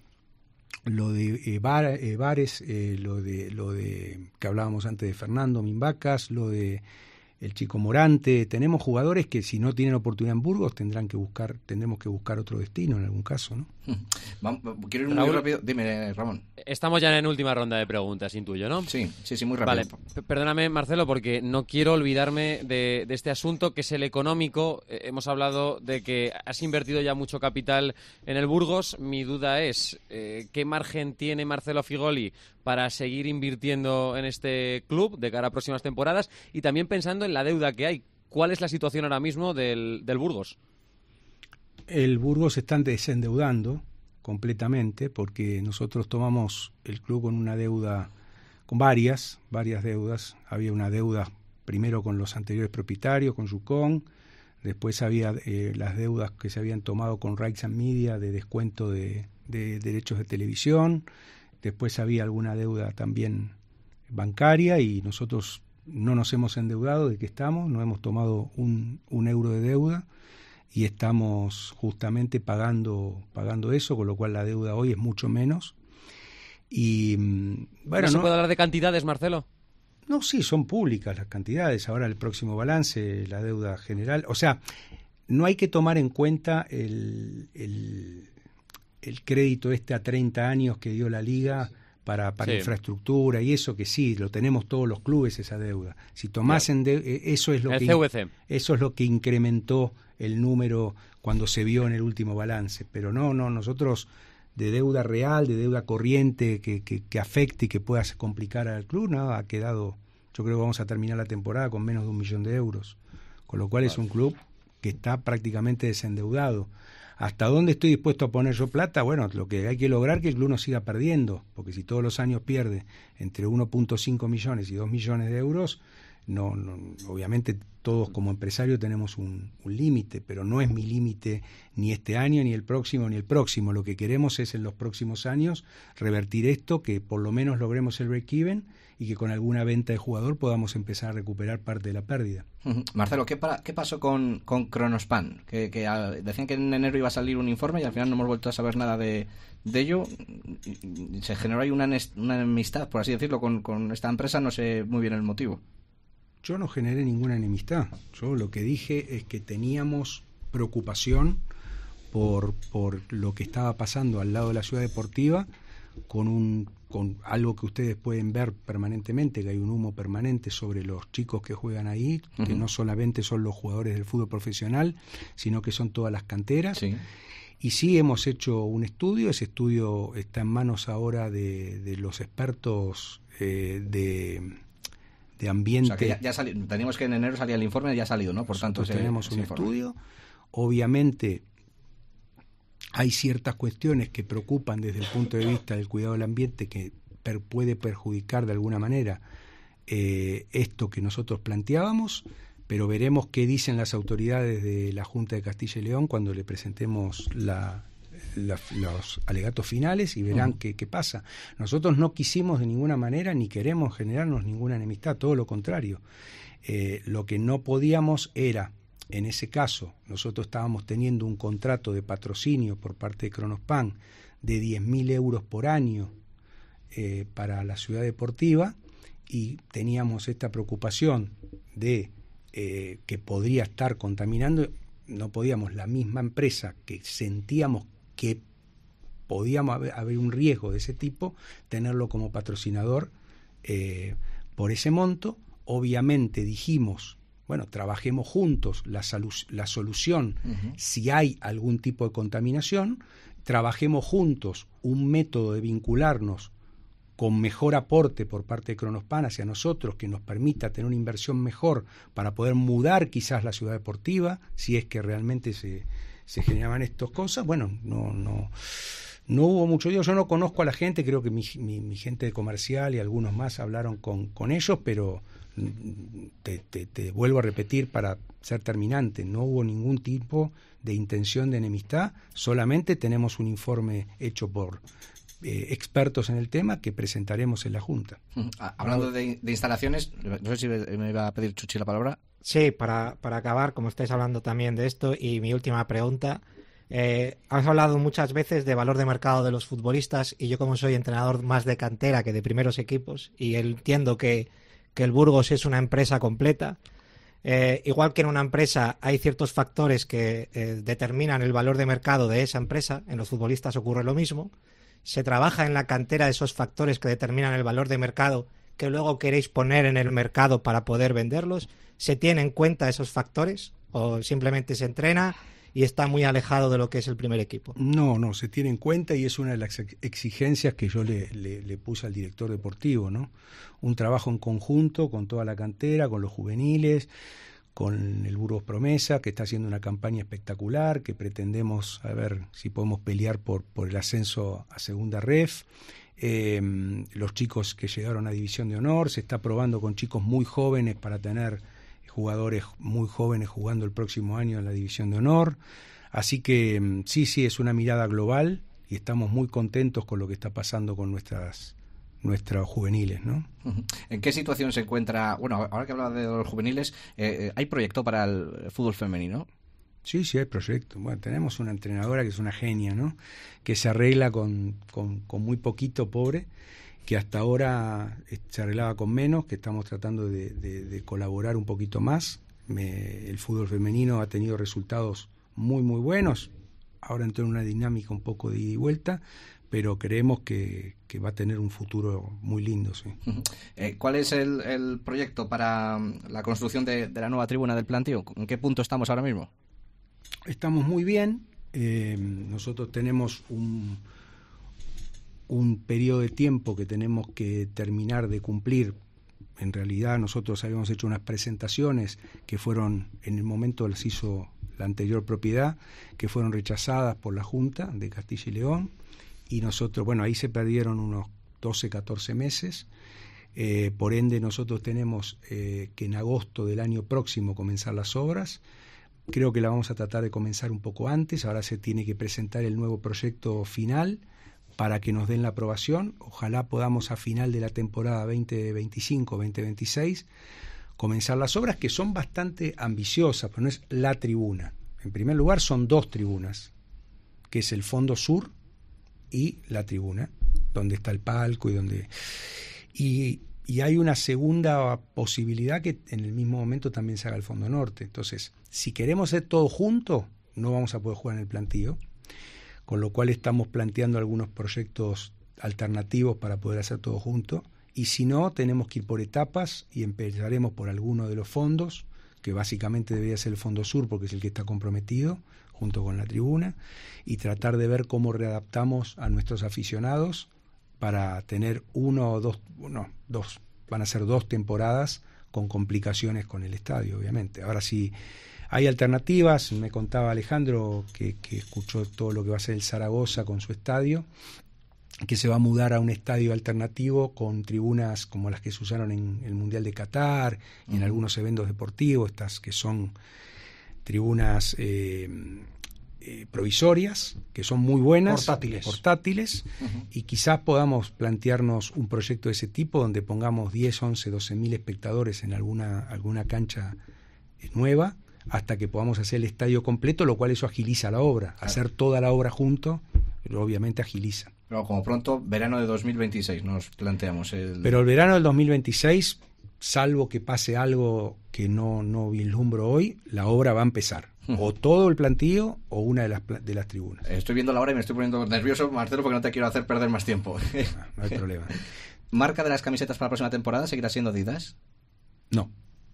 Vares, lo de que hablábamos antes de Fernando Mimbacas, lo de el chico Morante, tenemos jugadores que si no tienen oportunidad en Burgos tendremos que buscar otro destino en algún caso, ¿no? Quiero ir muy rápido. Dime, Ramón. Estamos ya en última ronda de preguntas, intuyo, ¿no? Sí, muy rápido. Vale, perdóname, Marcelo, porque no quiero olvidarme de este asunto que es el económico. Hemos hablado de que has invertido ya mucho capital en el Burgos. Mi duda es, ¿qué margen tiene Marcelo Figoli para seguir invirtiendo en este club de cara a próximas temporadas? Y también pensando en la deuda que hay. ¿Cuál es la situación ahora mismo del Burgos? El Burgos se están desendeudando completamente porque nosotros tomamos el club con una deuda, con varias deudas. Había una deuda primero con los anteriores propietarios, con Yukon, después había las deudas que se habían tomado con Rights and Media de descuento de derechos de televisión, después había alguna deuda también bancaria y nosotros no nos hemos endeudado de que estamos, no hemos tomado un euro de deuda y estamos justamente pagando eso, con lo cual la deuda hoy es mucho menos. Y bueno, ¿No se puede hablar de cantidades, Marcelo? No, sí, son públicas las cantidades. Ahora el próximo balance, la deuda general. O sea, no hay que tomar en cuenta el crédito a 30 años que dio la Liga para infraestructura y eso, que sí, lo tenemos todos los clubes, esa deuda. Si tomasen eso es lo eso es lo que incrementó el número cuando se vio en el último balance. Pero no, nosotros de deuda real, de deuda corriente que afecte y que pueda complicar al club, nada, ha quedado. Yo creo que vamos a terminar la temporada con menos de 1 millón de euros, con lo cual es un club que está prácticamente desendeudado. ¿Hasta dónde estoy dispuesto a poner yo plata? Bueno, lo que hay que lograr es que el club no siga perdiendo, porque si todos los años pierde entre 1.5 millones y 2 millones de euros, no, obviamente todos como empresarios tenemos un límite, pero no es mi límite ni este año, ni el próximo, ni el próximo. Lo que queremos es en los próximos años revertir esto, que por lo menos logremos el break-even y que con alguna venta de jugador podamos empezar a recuperar parte de la pérdida. Marcelo, ¿qué pasó con Kronospan? Que decían que en enero iba a salir un informe y al final no hemos vuelto a saber nada de ello. Se generó ahí una enemistad, por así decirlo, con esta empresa, no sé muy bien el motivo. Yo no generé ninguna enemistad. Yo lo que dije es que teníamos preocupación por lo que estaba pasando al lado de la ciudad deportiva, con algo que ustedes pueden ver permanentemente, que hay un humo permanente sobre los chicos que juegan ahí, que no solamente son los jugadores del fútbol profesional, sino que son todas las canteras. Sí. Y sí hemos hecho un estudio, ese estudio está en manos ahora de los expertos de ambiente. O sea, que ya teníamos que en enero salía el informe, ya ha salido, ¿no? Por tanto, tenemos un estudio. Obviamente hay ciertas cuestiones que preocupan desde el punto de vista del cuidado del ambiente que puede perjudicar de alguna manera esto que nosotros planteábamos, pero veremos qué dicen las autoridades de la Junta de Castilla y León cuando le presentemos los alegatos finales y verán qué pasa. Nosotros no quisimos de ninguna manera ni queremos generarnos ninguna enemistad, todo lo contrario. Lo que no podíamos era, en ese caso, nosotros estábamos teniendo un contrato de patrocinio por parte de Kronospan de 10.000 euros por año para la ciudad deportiva y teníamos esta preocupación de que podría estar contaminando. No podíamos, la misma empresa que sentíamos que podíamos haber un riesgo de ese tipo, tenerlo como patrocinador por ese monto. Obviamente dijimos, bueno, trabajemos juntos la solución si hay algún tipo de contaminación, trabajemos juntos un método de vincularnos con mejor aporte por parte de Kronospan hacia nosotros, que nos permita tener una inversión mejor para poder mudar quizás la ciudad deportiva, si es que realmente se generaban estas cosas. Bueno, no hubo mucho lío. Yo no conozco a la gente, creo que mi gente de comercial y algunos más hablaron con ellos, pero te vuelvo a repetir para ser terminante, no hubo ningún tipo de intención de enemistad, solamente tenemos un informe hecho por expertos en el tema que presentaremos en la Junta. Hablando de instalaciones, no sé si me iba a pedir Chuchi la palabra. Sí, para acabar, como estáis hablando también de esto, y mi última pregunta, has hablado muchas veces de valor de mercado de los futbolistas, y yo como soy entrenador más de cantera que de primeros equipos, y entiendo que el Burgos es una empresa completa, igual que en una empresa hay ciertos factores que determinan el valor de mercado de esa empresa, en los futbolistas ocurre lo mismo. Se trabaja en la cantera de esos factores que determinan el valor de mercado que luego queréis poner en el mercado para poder venderlos. ¿Se tiene en cuenta esos factores o simplemente se entrena y está muy alejado de lo que es el primer equipo? No, se tiene en cuenta y es una de las exigencias que yo le puse al director deportivo, ¿no? Un trabajo en conjunto con toda la cantera, con los juveniles, con el Burgos Promesa, que está haciendo una campaña espectacular, que pretendemos a ver si podemos pelear por el ascenso a Segunda Ref. Los chicos que llegaron a División de Honor, se está probando con chicos muy jóvenes para tener jugadores muy jóvenes jugando el próximo año en la División de Honor. Así que sí, es una mirada global y estamos muy contentos con lo que está pasando con nuestros juveniles, ¿no? ¿En qué situación se encuentra? Bueno, ahora que hablaba de los juveniles, ¿hay proyecto para el fútbol femenino? Sí, hay proyecto. Bueno, tenemos una entrenadora que es una genia, ¿no? Que se arregla con muy poquito, pobre, que hasta ahora se arreglaba con menos, que estamos tratando de colaborar un poquito más. El fútbol femenino ha tenido resultados muy, muy buenos. ahora entró en una dinámica un poco de ida y vuelta, pero creemos que va a tener un futuro muy lindo. Sí. ¿Cuál es el proyecto para la construcción de la nueva tribuna del plantío? ¿En qué punto estamos ahora mismo? Estamos muy bien. Nosotros tenemos un periodo de tiempo que tenemos que terminar de cumplir. En realidad nosotros habíamos hecho unas presentaciones que fueron, en el momento las hizo la anterior propiedad, que fueron rechazadas por la Junta de Castilla y León, y nosotros, bueno, ahí se perdieron unos 12, 14 meses. Por ende nosotros tenemos que en agosto del año próximo comenzar las obras. Creo que la vamos a tratar de comenzar un poco antes. Ahora se tiene que presentar el nuevo proyecto final para que nos den la aprobación. Ojalá podamos a final de la temporada 2025-2026 comenzar las obras, que son bastante ambiciosas, pero no es la tribuna. En primer lugar son 2 tribunas, que es el fondo sur y la tribuna, donde está el palco y hay una segunda posibilidad, que en el mismo momento también se haga el fondo norte. Entonces, si queremos hacer todo junto, no vamos a poder jugar en el plantío, con lo cual estamos planteando algunos proyectos alternativos para poder hacer todo junto, y si no, tenemos que ir por etapas y empezaremos por alguno de los fondos, que básicamente debería ser el fondo sur porque es el que está comprometido junto con la tribuna, y tratar de ver cómo readaptamos a nuestros aficionados para tener van a ser 2 temporadas con complicaciones con el estadio, obviamente. Ahora sí hay alternativas. Me contaba Alejandro que escuchó todo lo que va a hacer el Zaragoza con su estadio, que se va a mudar a un estadio alternativo con tribunas como las que se usaron en el Mundial de Qatar y en algunos eventos deportivos, estas que son tribunas provisorias, que son muy buenas, portátiles y quizás podamos plantearnos un proyecto de ese tipo donde pongamos 10, 11, 12 mil espectadores en alguna cancha nueva, hasta que podamos hacer el estadio completo, lo cual eso agiliza la obra. Claro. Hacer toda la obra junto, obviamente agiliza. Pero como pronto, verano de 2026 nos planteamos. Pero el verano del 2026, salvo que pase algo que no vislumbro hoy, la obra va a empezar. O todo el plantío o una de las tribunas. Estoy viendo la hora y me estoy poniendo nervioso, Marcelo, porque no te quiero hacer perder más tiempo. No hay problema. ¿Marca de las camisetas para la próxima temporada seguirá siendo Adidas? No.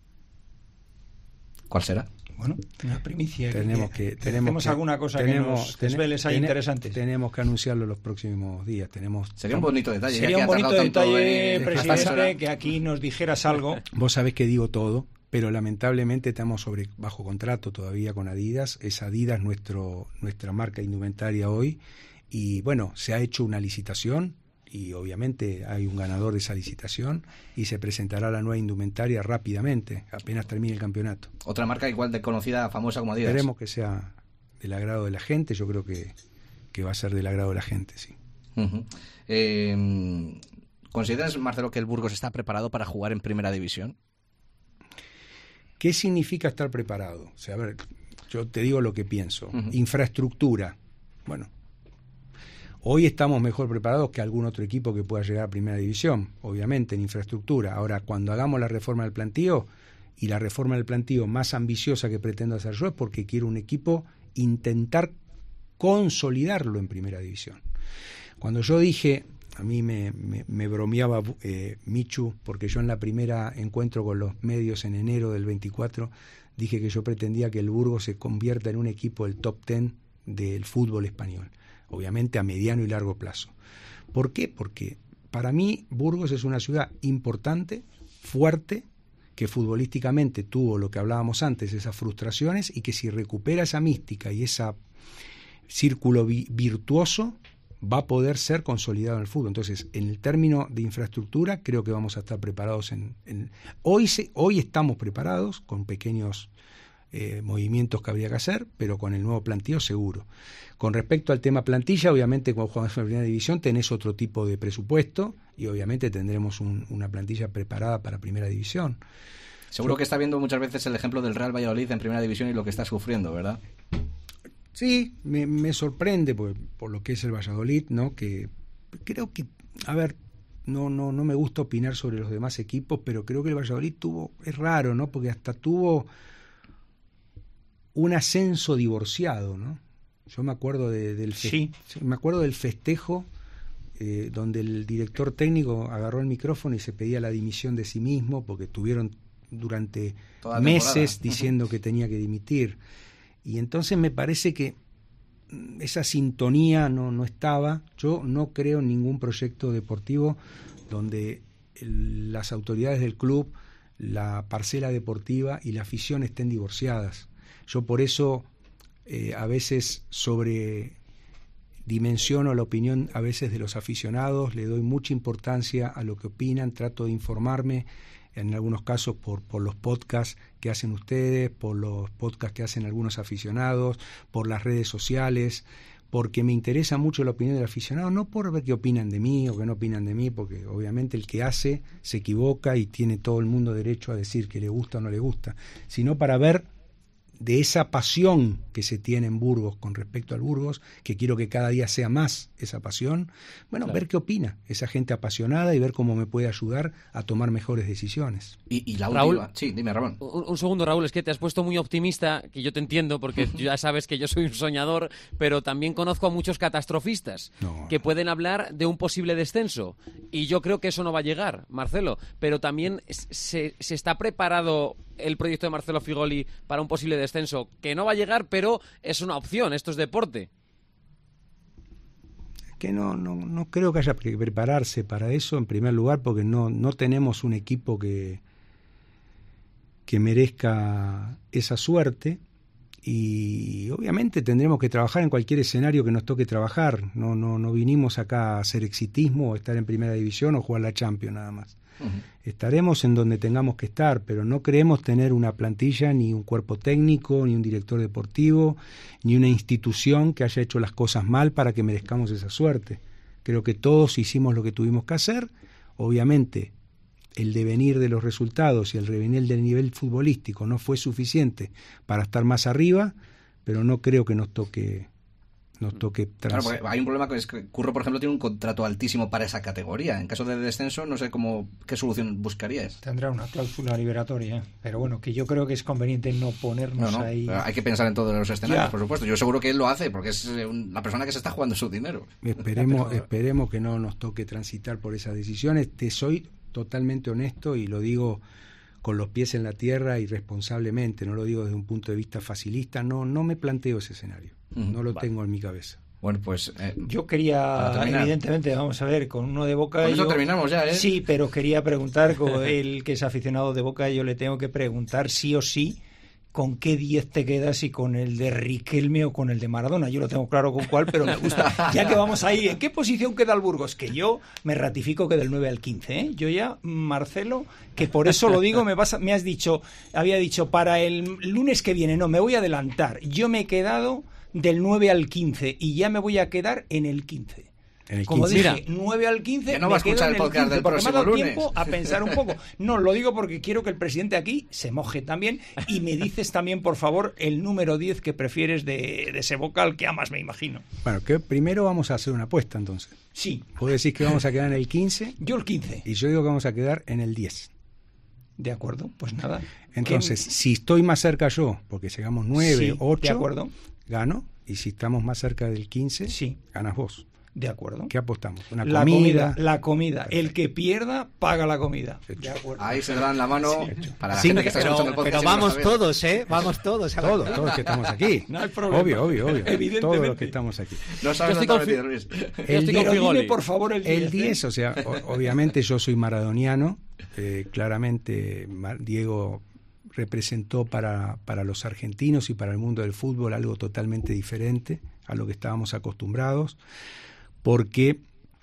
¿Cuál será? Bueno, una primicia. Tenemos alguna cosa que nos desveles ahí interesante. Tenemos que anunciarlo los próximos días. Sería un bonito detalle. Sería un bonito detalle, presidente, que aquí nos dijeras algo. Vos sabés que digo todo, pero lamentablemente estamos bajo contrato todavía con Adidas. Es Adidas nuestra marca indumentaria hoy. Y bueno, se ha hecho una licitación y obviamente hay un ganador de esa licitación y se presentará la nueva indumentaria rápidamente, apenas termine el campeonato. Otra marca igual de conocida, famosa como Adidas. Esperemos que sea del agrado de la gente. Yo creo que va a ser del agrado de la gente, sí. ¿Consideras, Marcelo, que el Burgos está preparado para jugar en Primera División? ¿Qué significa estar preparado? O sea, a ver, yo te digo lo que pienso. Infraestructura. Bueno, hoy estamos mejor preparados que algún otro equipo que pueda llegar a Primera División, obviamente, en infraestructura. Ahora, cuando hagamos la reforma del plantío, y la reforma del plantío más ambiciosa que pretendo hacer yo es porque quiero un equipo intentar consolidarlo en Primera División. Cuando yo dije, a mí me bromeaba Michu, porque yo en la primera encuentro con los medios en enero del 24, dije que yo pretendía que el Burgos se convierta en un equipo del top 10 del fútbol español. Obviamente a mediano y largo plazo. ¿Por qué? Porque para mí Burgos es una ciudad importante, fuerte, que futbolísticamente tuvo lo que hablábamos antes, esas frustraciones, y que si recupera esa mística y ese círculo virtuoso, va a poder ser consolidado en el fútbol. Entonces, en el término de infraestructura, creo que vamos a estar preparados. Hoy estamos preparados con pequeños movimientos que habría que hacer, pero con el nuevo plantío seguro. Con respecto al tema plantilla, obviamente cuando jugamos en la Primera División tenés otro tipo de presupuesto y obviamente tendremos una plantilla preparada para Primera División. Seguro que está viendo muchas veces el ejemplo del Real Valladolid en Primera División y lo que está sufriendo, ¿verdad? Sí, me sorprende por lo que es el Valladolid, ¿no? Que creo que, a ver, no me gusta opinar sobre los demás equipos, pero creo que el Valladolid es raro, ¿no? Porque hasta tuvo un ascenso divorciado, ¿no? Yo me acuerdo Sí. me acuerdo del festejo donde el director técnico agarró el micrófono y se pedía la dimisión de sí mismo porque tuvieron durante meses diciendo que tenía que dimitir. Y entonces me parece que esa sintonía no estaba. Yo no creo en ningún proyecto deportivo donde las autoridades del club, la parcela deportiva y la afición estén divorciadas. Yo por eso a veces sobredimensiono la opinión a veces de los aficionados, le doy mucha importancia a lo que opinan, trato de informarme en algunos casos por los podcasts que hacen ustedes, por los podcasts que hacen algunos aficionados, por las redes sociales, porque me interesa mucho la opinión del aficionado, no por ver qué opinan de mí o qué no opinan de mí, porque obviamente el que hace se equivoca y tiene todo el mundo derecho a decir que le gusta o no le gusta, sino para ver de esa pasión que se tiene en Burgos con respecto al Burgos, que quiero que cada día sea más esa pasión, bueno, claro, ver qué opina esa gente apasionada y ver cómo me puede ayudar a tomar mejores decisiones. Y la Raúl, última, sí, dime, Ramón. Un segundo, Raúl, es que te has puesto muy optimista, que yo te entiendo, porque ya sabes que yo soy un soñador, pero también conozco a muchos catastrofistas que pueden hablar de un posible descenso, y yo creo que eso no va a llegar, Marcelo, pero también se está preparado el proyecto de Marcelo Figoli para un posible descenso, que no va a llegar, pero es una opción, esto es deporte. Que no creo que haya que prepararse para eso, en primer lugar, porque no tenemos un equipo que merezca esa suerte, y obviamente tendremos que trabajar en cualquier escenario que nos toque trabajar. No vinimos acá a hacer exitismo o estar en primera división o jugar la Champions nada más. Estaremos en donde tengamos que estar, pero no creemos tener una plantilla, ni un cuerpo técnico, ni un director deportivo, ni una institución que haya hecho las cosas mal para que merezcamos esa suerte. Creo que todos hicimos lo que tuvimos que hacer. Obviamente el devenir de los resultados y el devenir del nivel futbolístico no fue suficiente para estar más arriba, pero no creo que nos toque Claro, porque hay un problema que es que Curro, por ejemplo, tiene un contrato altísimo para esa categoría. En caso de descenso, no sé qué solución buscarías. Tendrá una cláusula liberatoria, pero bueno, que yo creo que es conveniente no ponernos ahí. Hay que pensar en todos los escenarios, por supuesto. Yo seguro que él lo hace, porque es la persona que se está jugando su dinero. Esperemos que no nos toque transitar por esas decisiones. Te soy totalmente honesto y lo digo con los pies en la tierra y responsablemente, no lo digo desde un punto de vista facilista, no me planteo ese escenario. No lo tengo en mi cabeza. Bueno, pues yo quería, evidentemente, vamos a ver, con uno de Boca. Con eso terminamos ya, ¿eh? Sí, pero quería preguntar, con el que es aficionado de Boca, yo le tengo que preguntar sí o sí con qué 10 te quedas, y con el de Riquelme o con el de Maradona. Yo lo tengo claro con cuál, pero me gusta. Ya que vamos ahí, ¿en qué posición queda el Burgos? Que yo me ratifico que del 9 al 15, ¿eh? Yo ya, Marcelo, que por eso lo digo, había dicho para el lunes que viene, no, me voy a adelantar. Yo me he quedado del 9 al 15 y ya me voy a quedar en el 15. Como dije, 9 al 15, que no va a escuchar el podcast del próximo lunes. Me ha dado lunes. tiempo a pensar un poco. No, lo digo porque quiero que el presidente aquí se moje también, y me dices también, por favor, el número 10 que prefieres de ese vocal que amas, me imagino. Bueno, que primero vamos a hacer una apuesta, entonces. Sí. Vos decís que vamos a quedar en el 15. Yo el 15. Y yo digo que vamos a quedar en el 10. De acuerdo, pues nada. Entonces, si estoy más cerca yo, porque llegamos 9, 8, de acuerdo, gano. Y si estamos más cerca del 15, ganas vos. De acuerdo. ¿Qué apostamos? La comida. Perfecto. El que pierda, paga la comida. De acuerdo. Ahí se dan la mano para la sí, gente que está escuchando el podcast. Pero vamos todos, ¿eh? Vamos todos. Todos que estamos aquí. No hay problema. Obvio. Evidentemente. Todos los que estamos aquí. No sabes dónde meter, Luis. Dime, por favor, el 10. El 10, o sea, obviamente yo soy maradoniano. Claramente Diego representó para los argentinos y para el mundo del fútbol algo totalmente diferente a lo que estábamos acostumbrados. Porque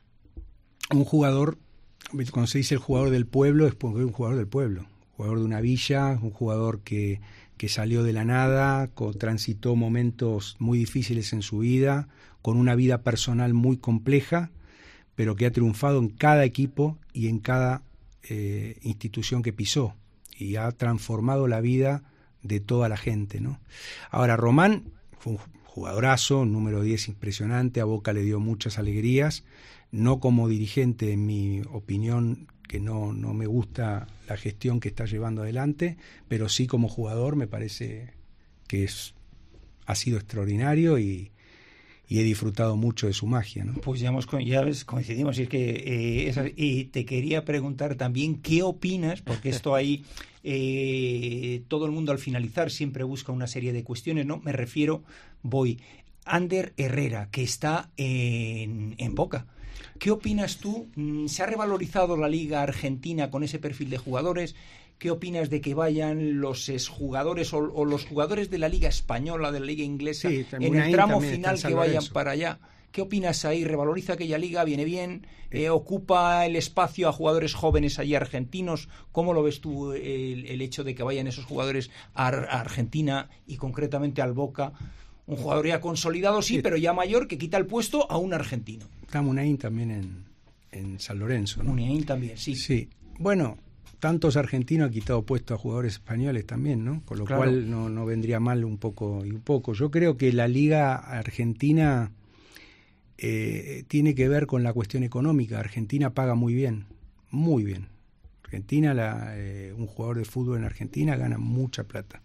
un jugador, cuando se dice el jugador del pueblo, es porque es un jugador del pueblo, un jugador de una villa, un jugador que salió de la nada, transitó momentos muy difíciles en su vida, con una vida personal muy compleja, pero que ha triunfado en cada equipo y en cada institución que pisó, y ha transformado la vida de toda la gente, ¿no? Ahora, Román fue un jugadorazo, número 10 impresionante, a Boca le dio muchas alegrías, no como dirigente, en mi opinión, que no me gusta la gestión que está llevando adelante, pero sí como jugador me parece que ha sido extraordinario, y he disfrutado mucho de su magia, ¿no? Pues ya coincidimos, y es que y te quería preguntar también qué opinas, porque esto ahí todo el mundo al finalizar siempre busca una serie de cuestiones, ¿no? Me refiero, Ander Herrera, que está en Boca. ¿Qué opinas tú? ¿Se ha revalorizado la Liga Argentina con ese perfil de jugadores? ¿Qué opinas de que vayan los exjugadores o los jugadores de la Liga Española, de la Liga Inglesa, en el tramo final que vayan para allá? ¿Qué opinas ahí? ¿Revaloriza aquella liga? ¿Viene bien? ¿Ocupa el espacio a jugadores jóvenes allí argentinos? ¿Cómo lo ves tú el hecho de que vayan esos jugadores a Argentina y concretamente al Boca? Un jugador ya consolidado, sí, pero ya mayor, que quita el puesto a un argentino. Está Muniain también en San Lorenzo, ¿no? Muniain también, sí. Sí. Bueno, tantos argentinos han quitado puesto a jugadores españoles también, ¿no? Con lo cual no vendría mal un poco. Yo creo que la Liga Argentina tiene que ver con la cuestión económica. Argentina paga muy bien, muy bien. Argentina, un jugador de fútbol en Argentina gana mucha plata.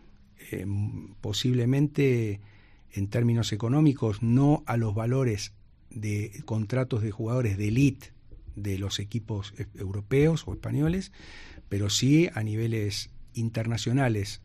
Posiblemente en términos económicos no a los valores de contratos de jugadores de élite de los equipos europeos o españoles, pero sí a niveles internacionales,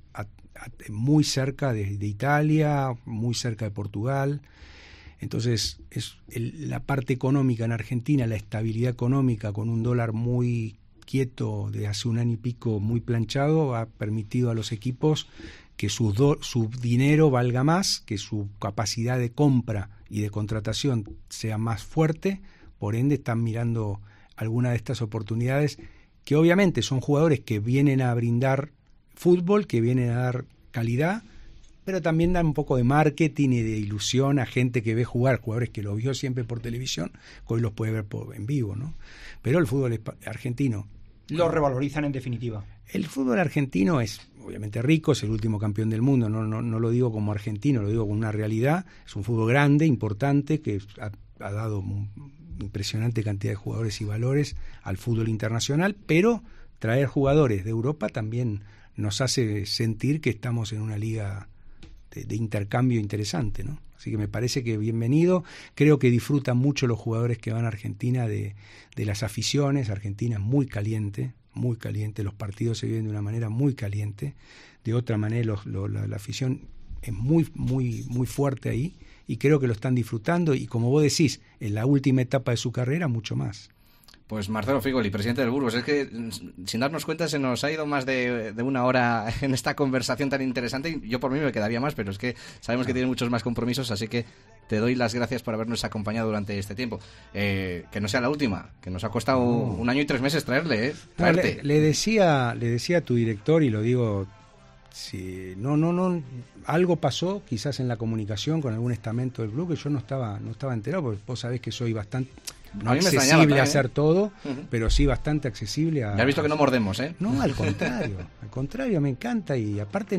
muy cerca de Italia, muy cerca de Portugal. Entonces la parte económica en Argentina, la estabilidad económica con un dólar muy quieto de hace un año y pico, muy planchado, ha permitido a los equipos que su dinero valga más, que su capacidad de compra y de contratación sea más fuerte. Por ende están mirando alguna de estas oportunidades que obviamente son jugadores que vienen a brindar fútbol, que vienen a dar calidad, pero también dan un poco de marketing y de ilusión a gente que ve jugar, jugadores que lo vio siempre por televisión, que hoy los puede ver en vivo, ¿no? Pero el fútbol argentino lo revalorizan en definitiva. El fútbol argentino es obviamente rico, es el último campeón del mundo, no lo digo como argentino, lo digo como una realidad. Es un fútbol grande, importante, que ha dado impresionante cantidad de jugadores y valores al fútbol internacional, pero traer jugadores de Europa también nos hace sentir que estamos en una liga de intercambio interesante, ¿no? Así que me parece que bienvenido. Creo que disfrutan mucho los jugadores que van a Argentina de las aficiones. Argentina es muy caliente, los partidos se viven de una manera muy caliente. De otra manera la afición es muy fuerte ahí, y creo que lo están disfrutando, y como vos decís, en la última etapa de su carrera mucho más. Pues Marcelo Frígoli, presidente del Burgos, es que sin darnos cuenta se nos ha ido más de una hora en esta conversación tan interesante. Yo por mí me quedaría más, pero es que sabemos que tiene muchos más compromisos, así que te doy las gracias por habernos acompañado durante este tiempo. Que no sea la última, que nos ha costado 1 año y 3 meses traerle, traerte. Le decía a tu director, y lo digo, si algo pasó quizás en la comunicación con algún estamento del club, que yo no estaba enterado, porque vos sabés que soy bastante accesible a hacer todo, pero sí bastante accesible a... Ya has visto que no mordemos, ¿eh? No, al contrario, me encanta, y aparte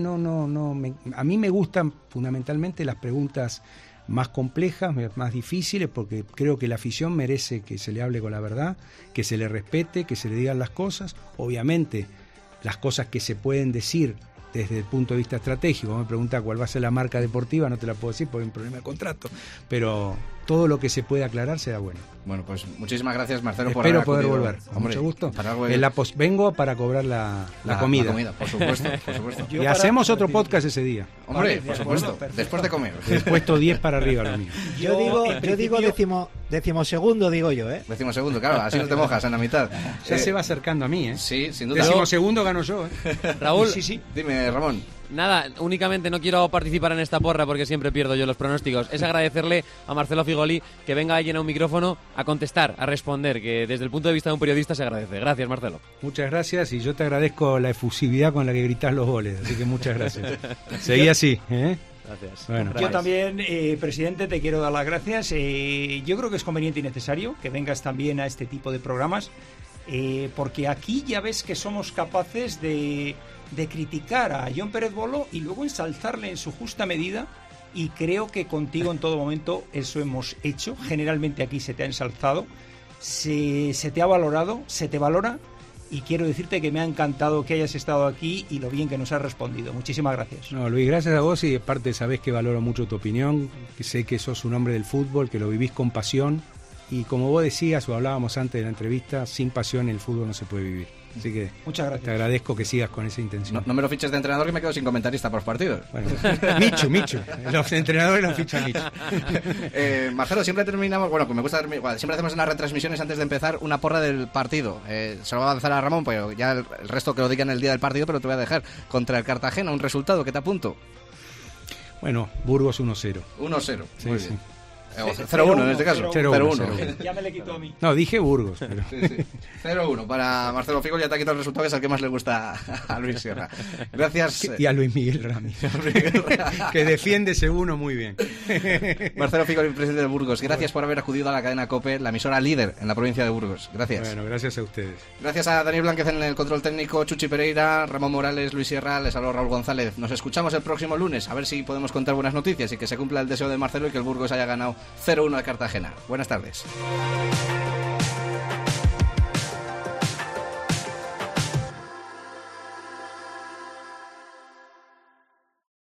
a mí me gustan fundamentalmente las preguntas más complejas, más difíciles, porque creo que la afición merece que se le hable con la verdad, que se le respete, que se le digan las cosas. Obviamente, las cosas que se pueden decir desde el punto de vista estratégico. Me pregunta cuál va a ser la marca deportiva, no te la puedo decir porque hay un problema de contrato, pero todo lo que se puede aclarar será bueno. Bueno, pues muchísimas gracias, Marcelo. Espero poder volver, con mucho gusto. Vengo para cobrar la comida. La comida, por supuesto. Y hacemos otro podcast ese día. Hombre, por supuesto, después de comer. He puesto 10 para arriba lo mío. Yo digo decimosegundo, digo yo, ¿eh? Decimosegundo, claro, así no te mojas en la mitad. Ya se va acercando a mí, ¿eh? Sí, sin duda. Decimosegundo gano yo, ¿eh? Raúl, sí. Dime, Ramón. Nada, únicamente no quiero participar en esta porra porque siempre pierdo yo los pronósticos. Es agradecerle a Marcelo Frígoli que venga ahí en un micrófono a contestar, a responder, que desde el punto de vista de un periodista se agradece. Gracias, Marcelo. Muchas gracias, y yo te agradezco la efusividad con la que gritas los goles, así que muchas gracias. Seguí así, ¿eh? Gracias. Bueno. Yo también, presidente, te quiero dar las gracias. Yo creo que es conveniente y necesario que vengas también a este tipo de programas, porque aquí ya ves que somos capaces de criticar a Jon Pérez Bolo y luego ensalzarle en su justa medida, y creo que contigo en todo momento eso hemos hecho. Generalmente aquí se te ha ensalzado, se te ha valorado, se te valora, y quiero decirte que me ha encantado que hayas estado aquí y lo bien que nos has respondido. Muchísimas gracias. No, Luis, gracias a vos, y aparte sabés que valoro mucho tu opinión, que sé que sos un hombre del fútbol, que lo vivís con pasión, y como vos decías o hablábamos antes de la entrevista, sin pasión el fútbol no se puede vivir. Así que muchas gracias. Te agradezco que sigas con esa intención. No me lo fiches de entrenador, que me quedo sin comentarista por los partidos. Bueno, Michu. Los entrenadores los ficha Michu. Marcelo, siempre terminamos, bueno, que me gusta siempre hacemos en las retransmisiones antes de empezar una porra del partido. Se lo va a avanzar a Ramón, pero ya el resto que lo digan el día del partido, pero te voy a dejar contra el Cartagena un resultado que te apunto. Bueno, Burgos 1-0. 1-0. Sí, muy sí. bien. 0-1 en este caso. 0-1. Ya me le quitó a mí. No, dije Burgos. Pero... Sí. 0-1 para Marcelo Figo, ya te ha quitado el resultado, que es el que más le gusta a Luis Sierra. Gracias. Y a Luis Miguel Ramírez, que defiende ese uno muy bien. Marcelo Figo, el presidente de Burgos, gracias por haber acudido a la cadena COPE, la emisora líder en la provincia de Burgos. Gracias. Bueno, gracias a ustedes. Gracias a Daniel Blánquez en el control técnico, Chuchi Pereira, Ramón Morales, Luis Sierra, les habló Raúl González. Nos escuchamos el próximo lunes, a ver si podemos contar buenas noticias y que se cumpla el deseo de Marcelo y que el Burgos haya ganado 0-1 a Cartagena. Buenas tardes.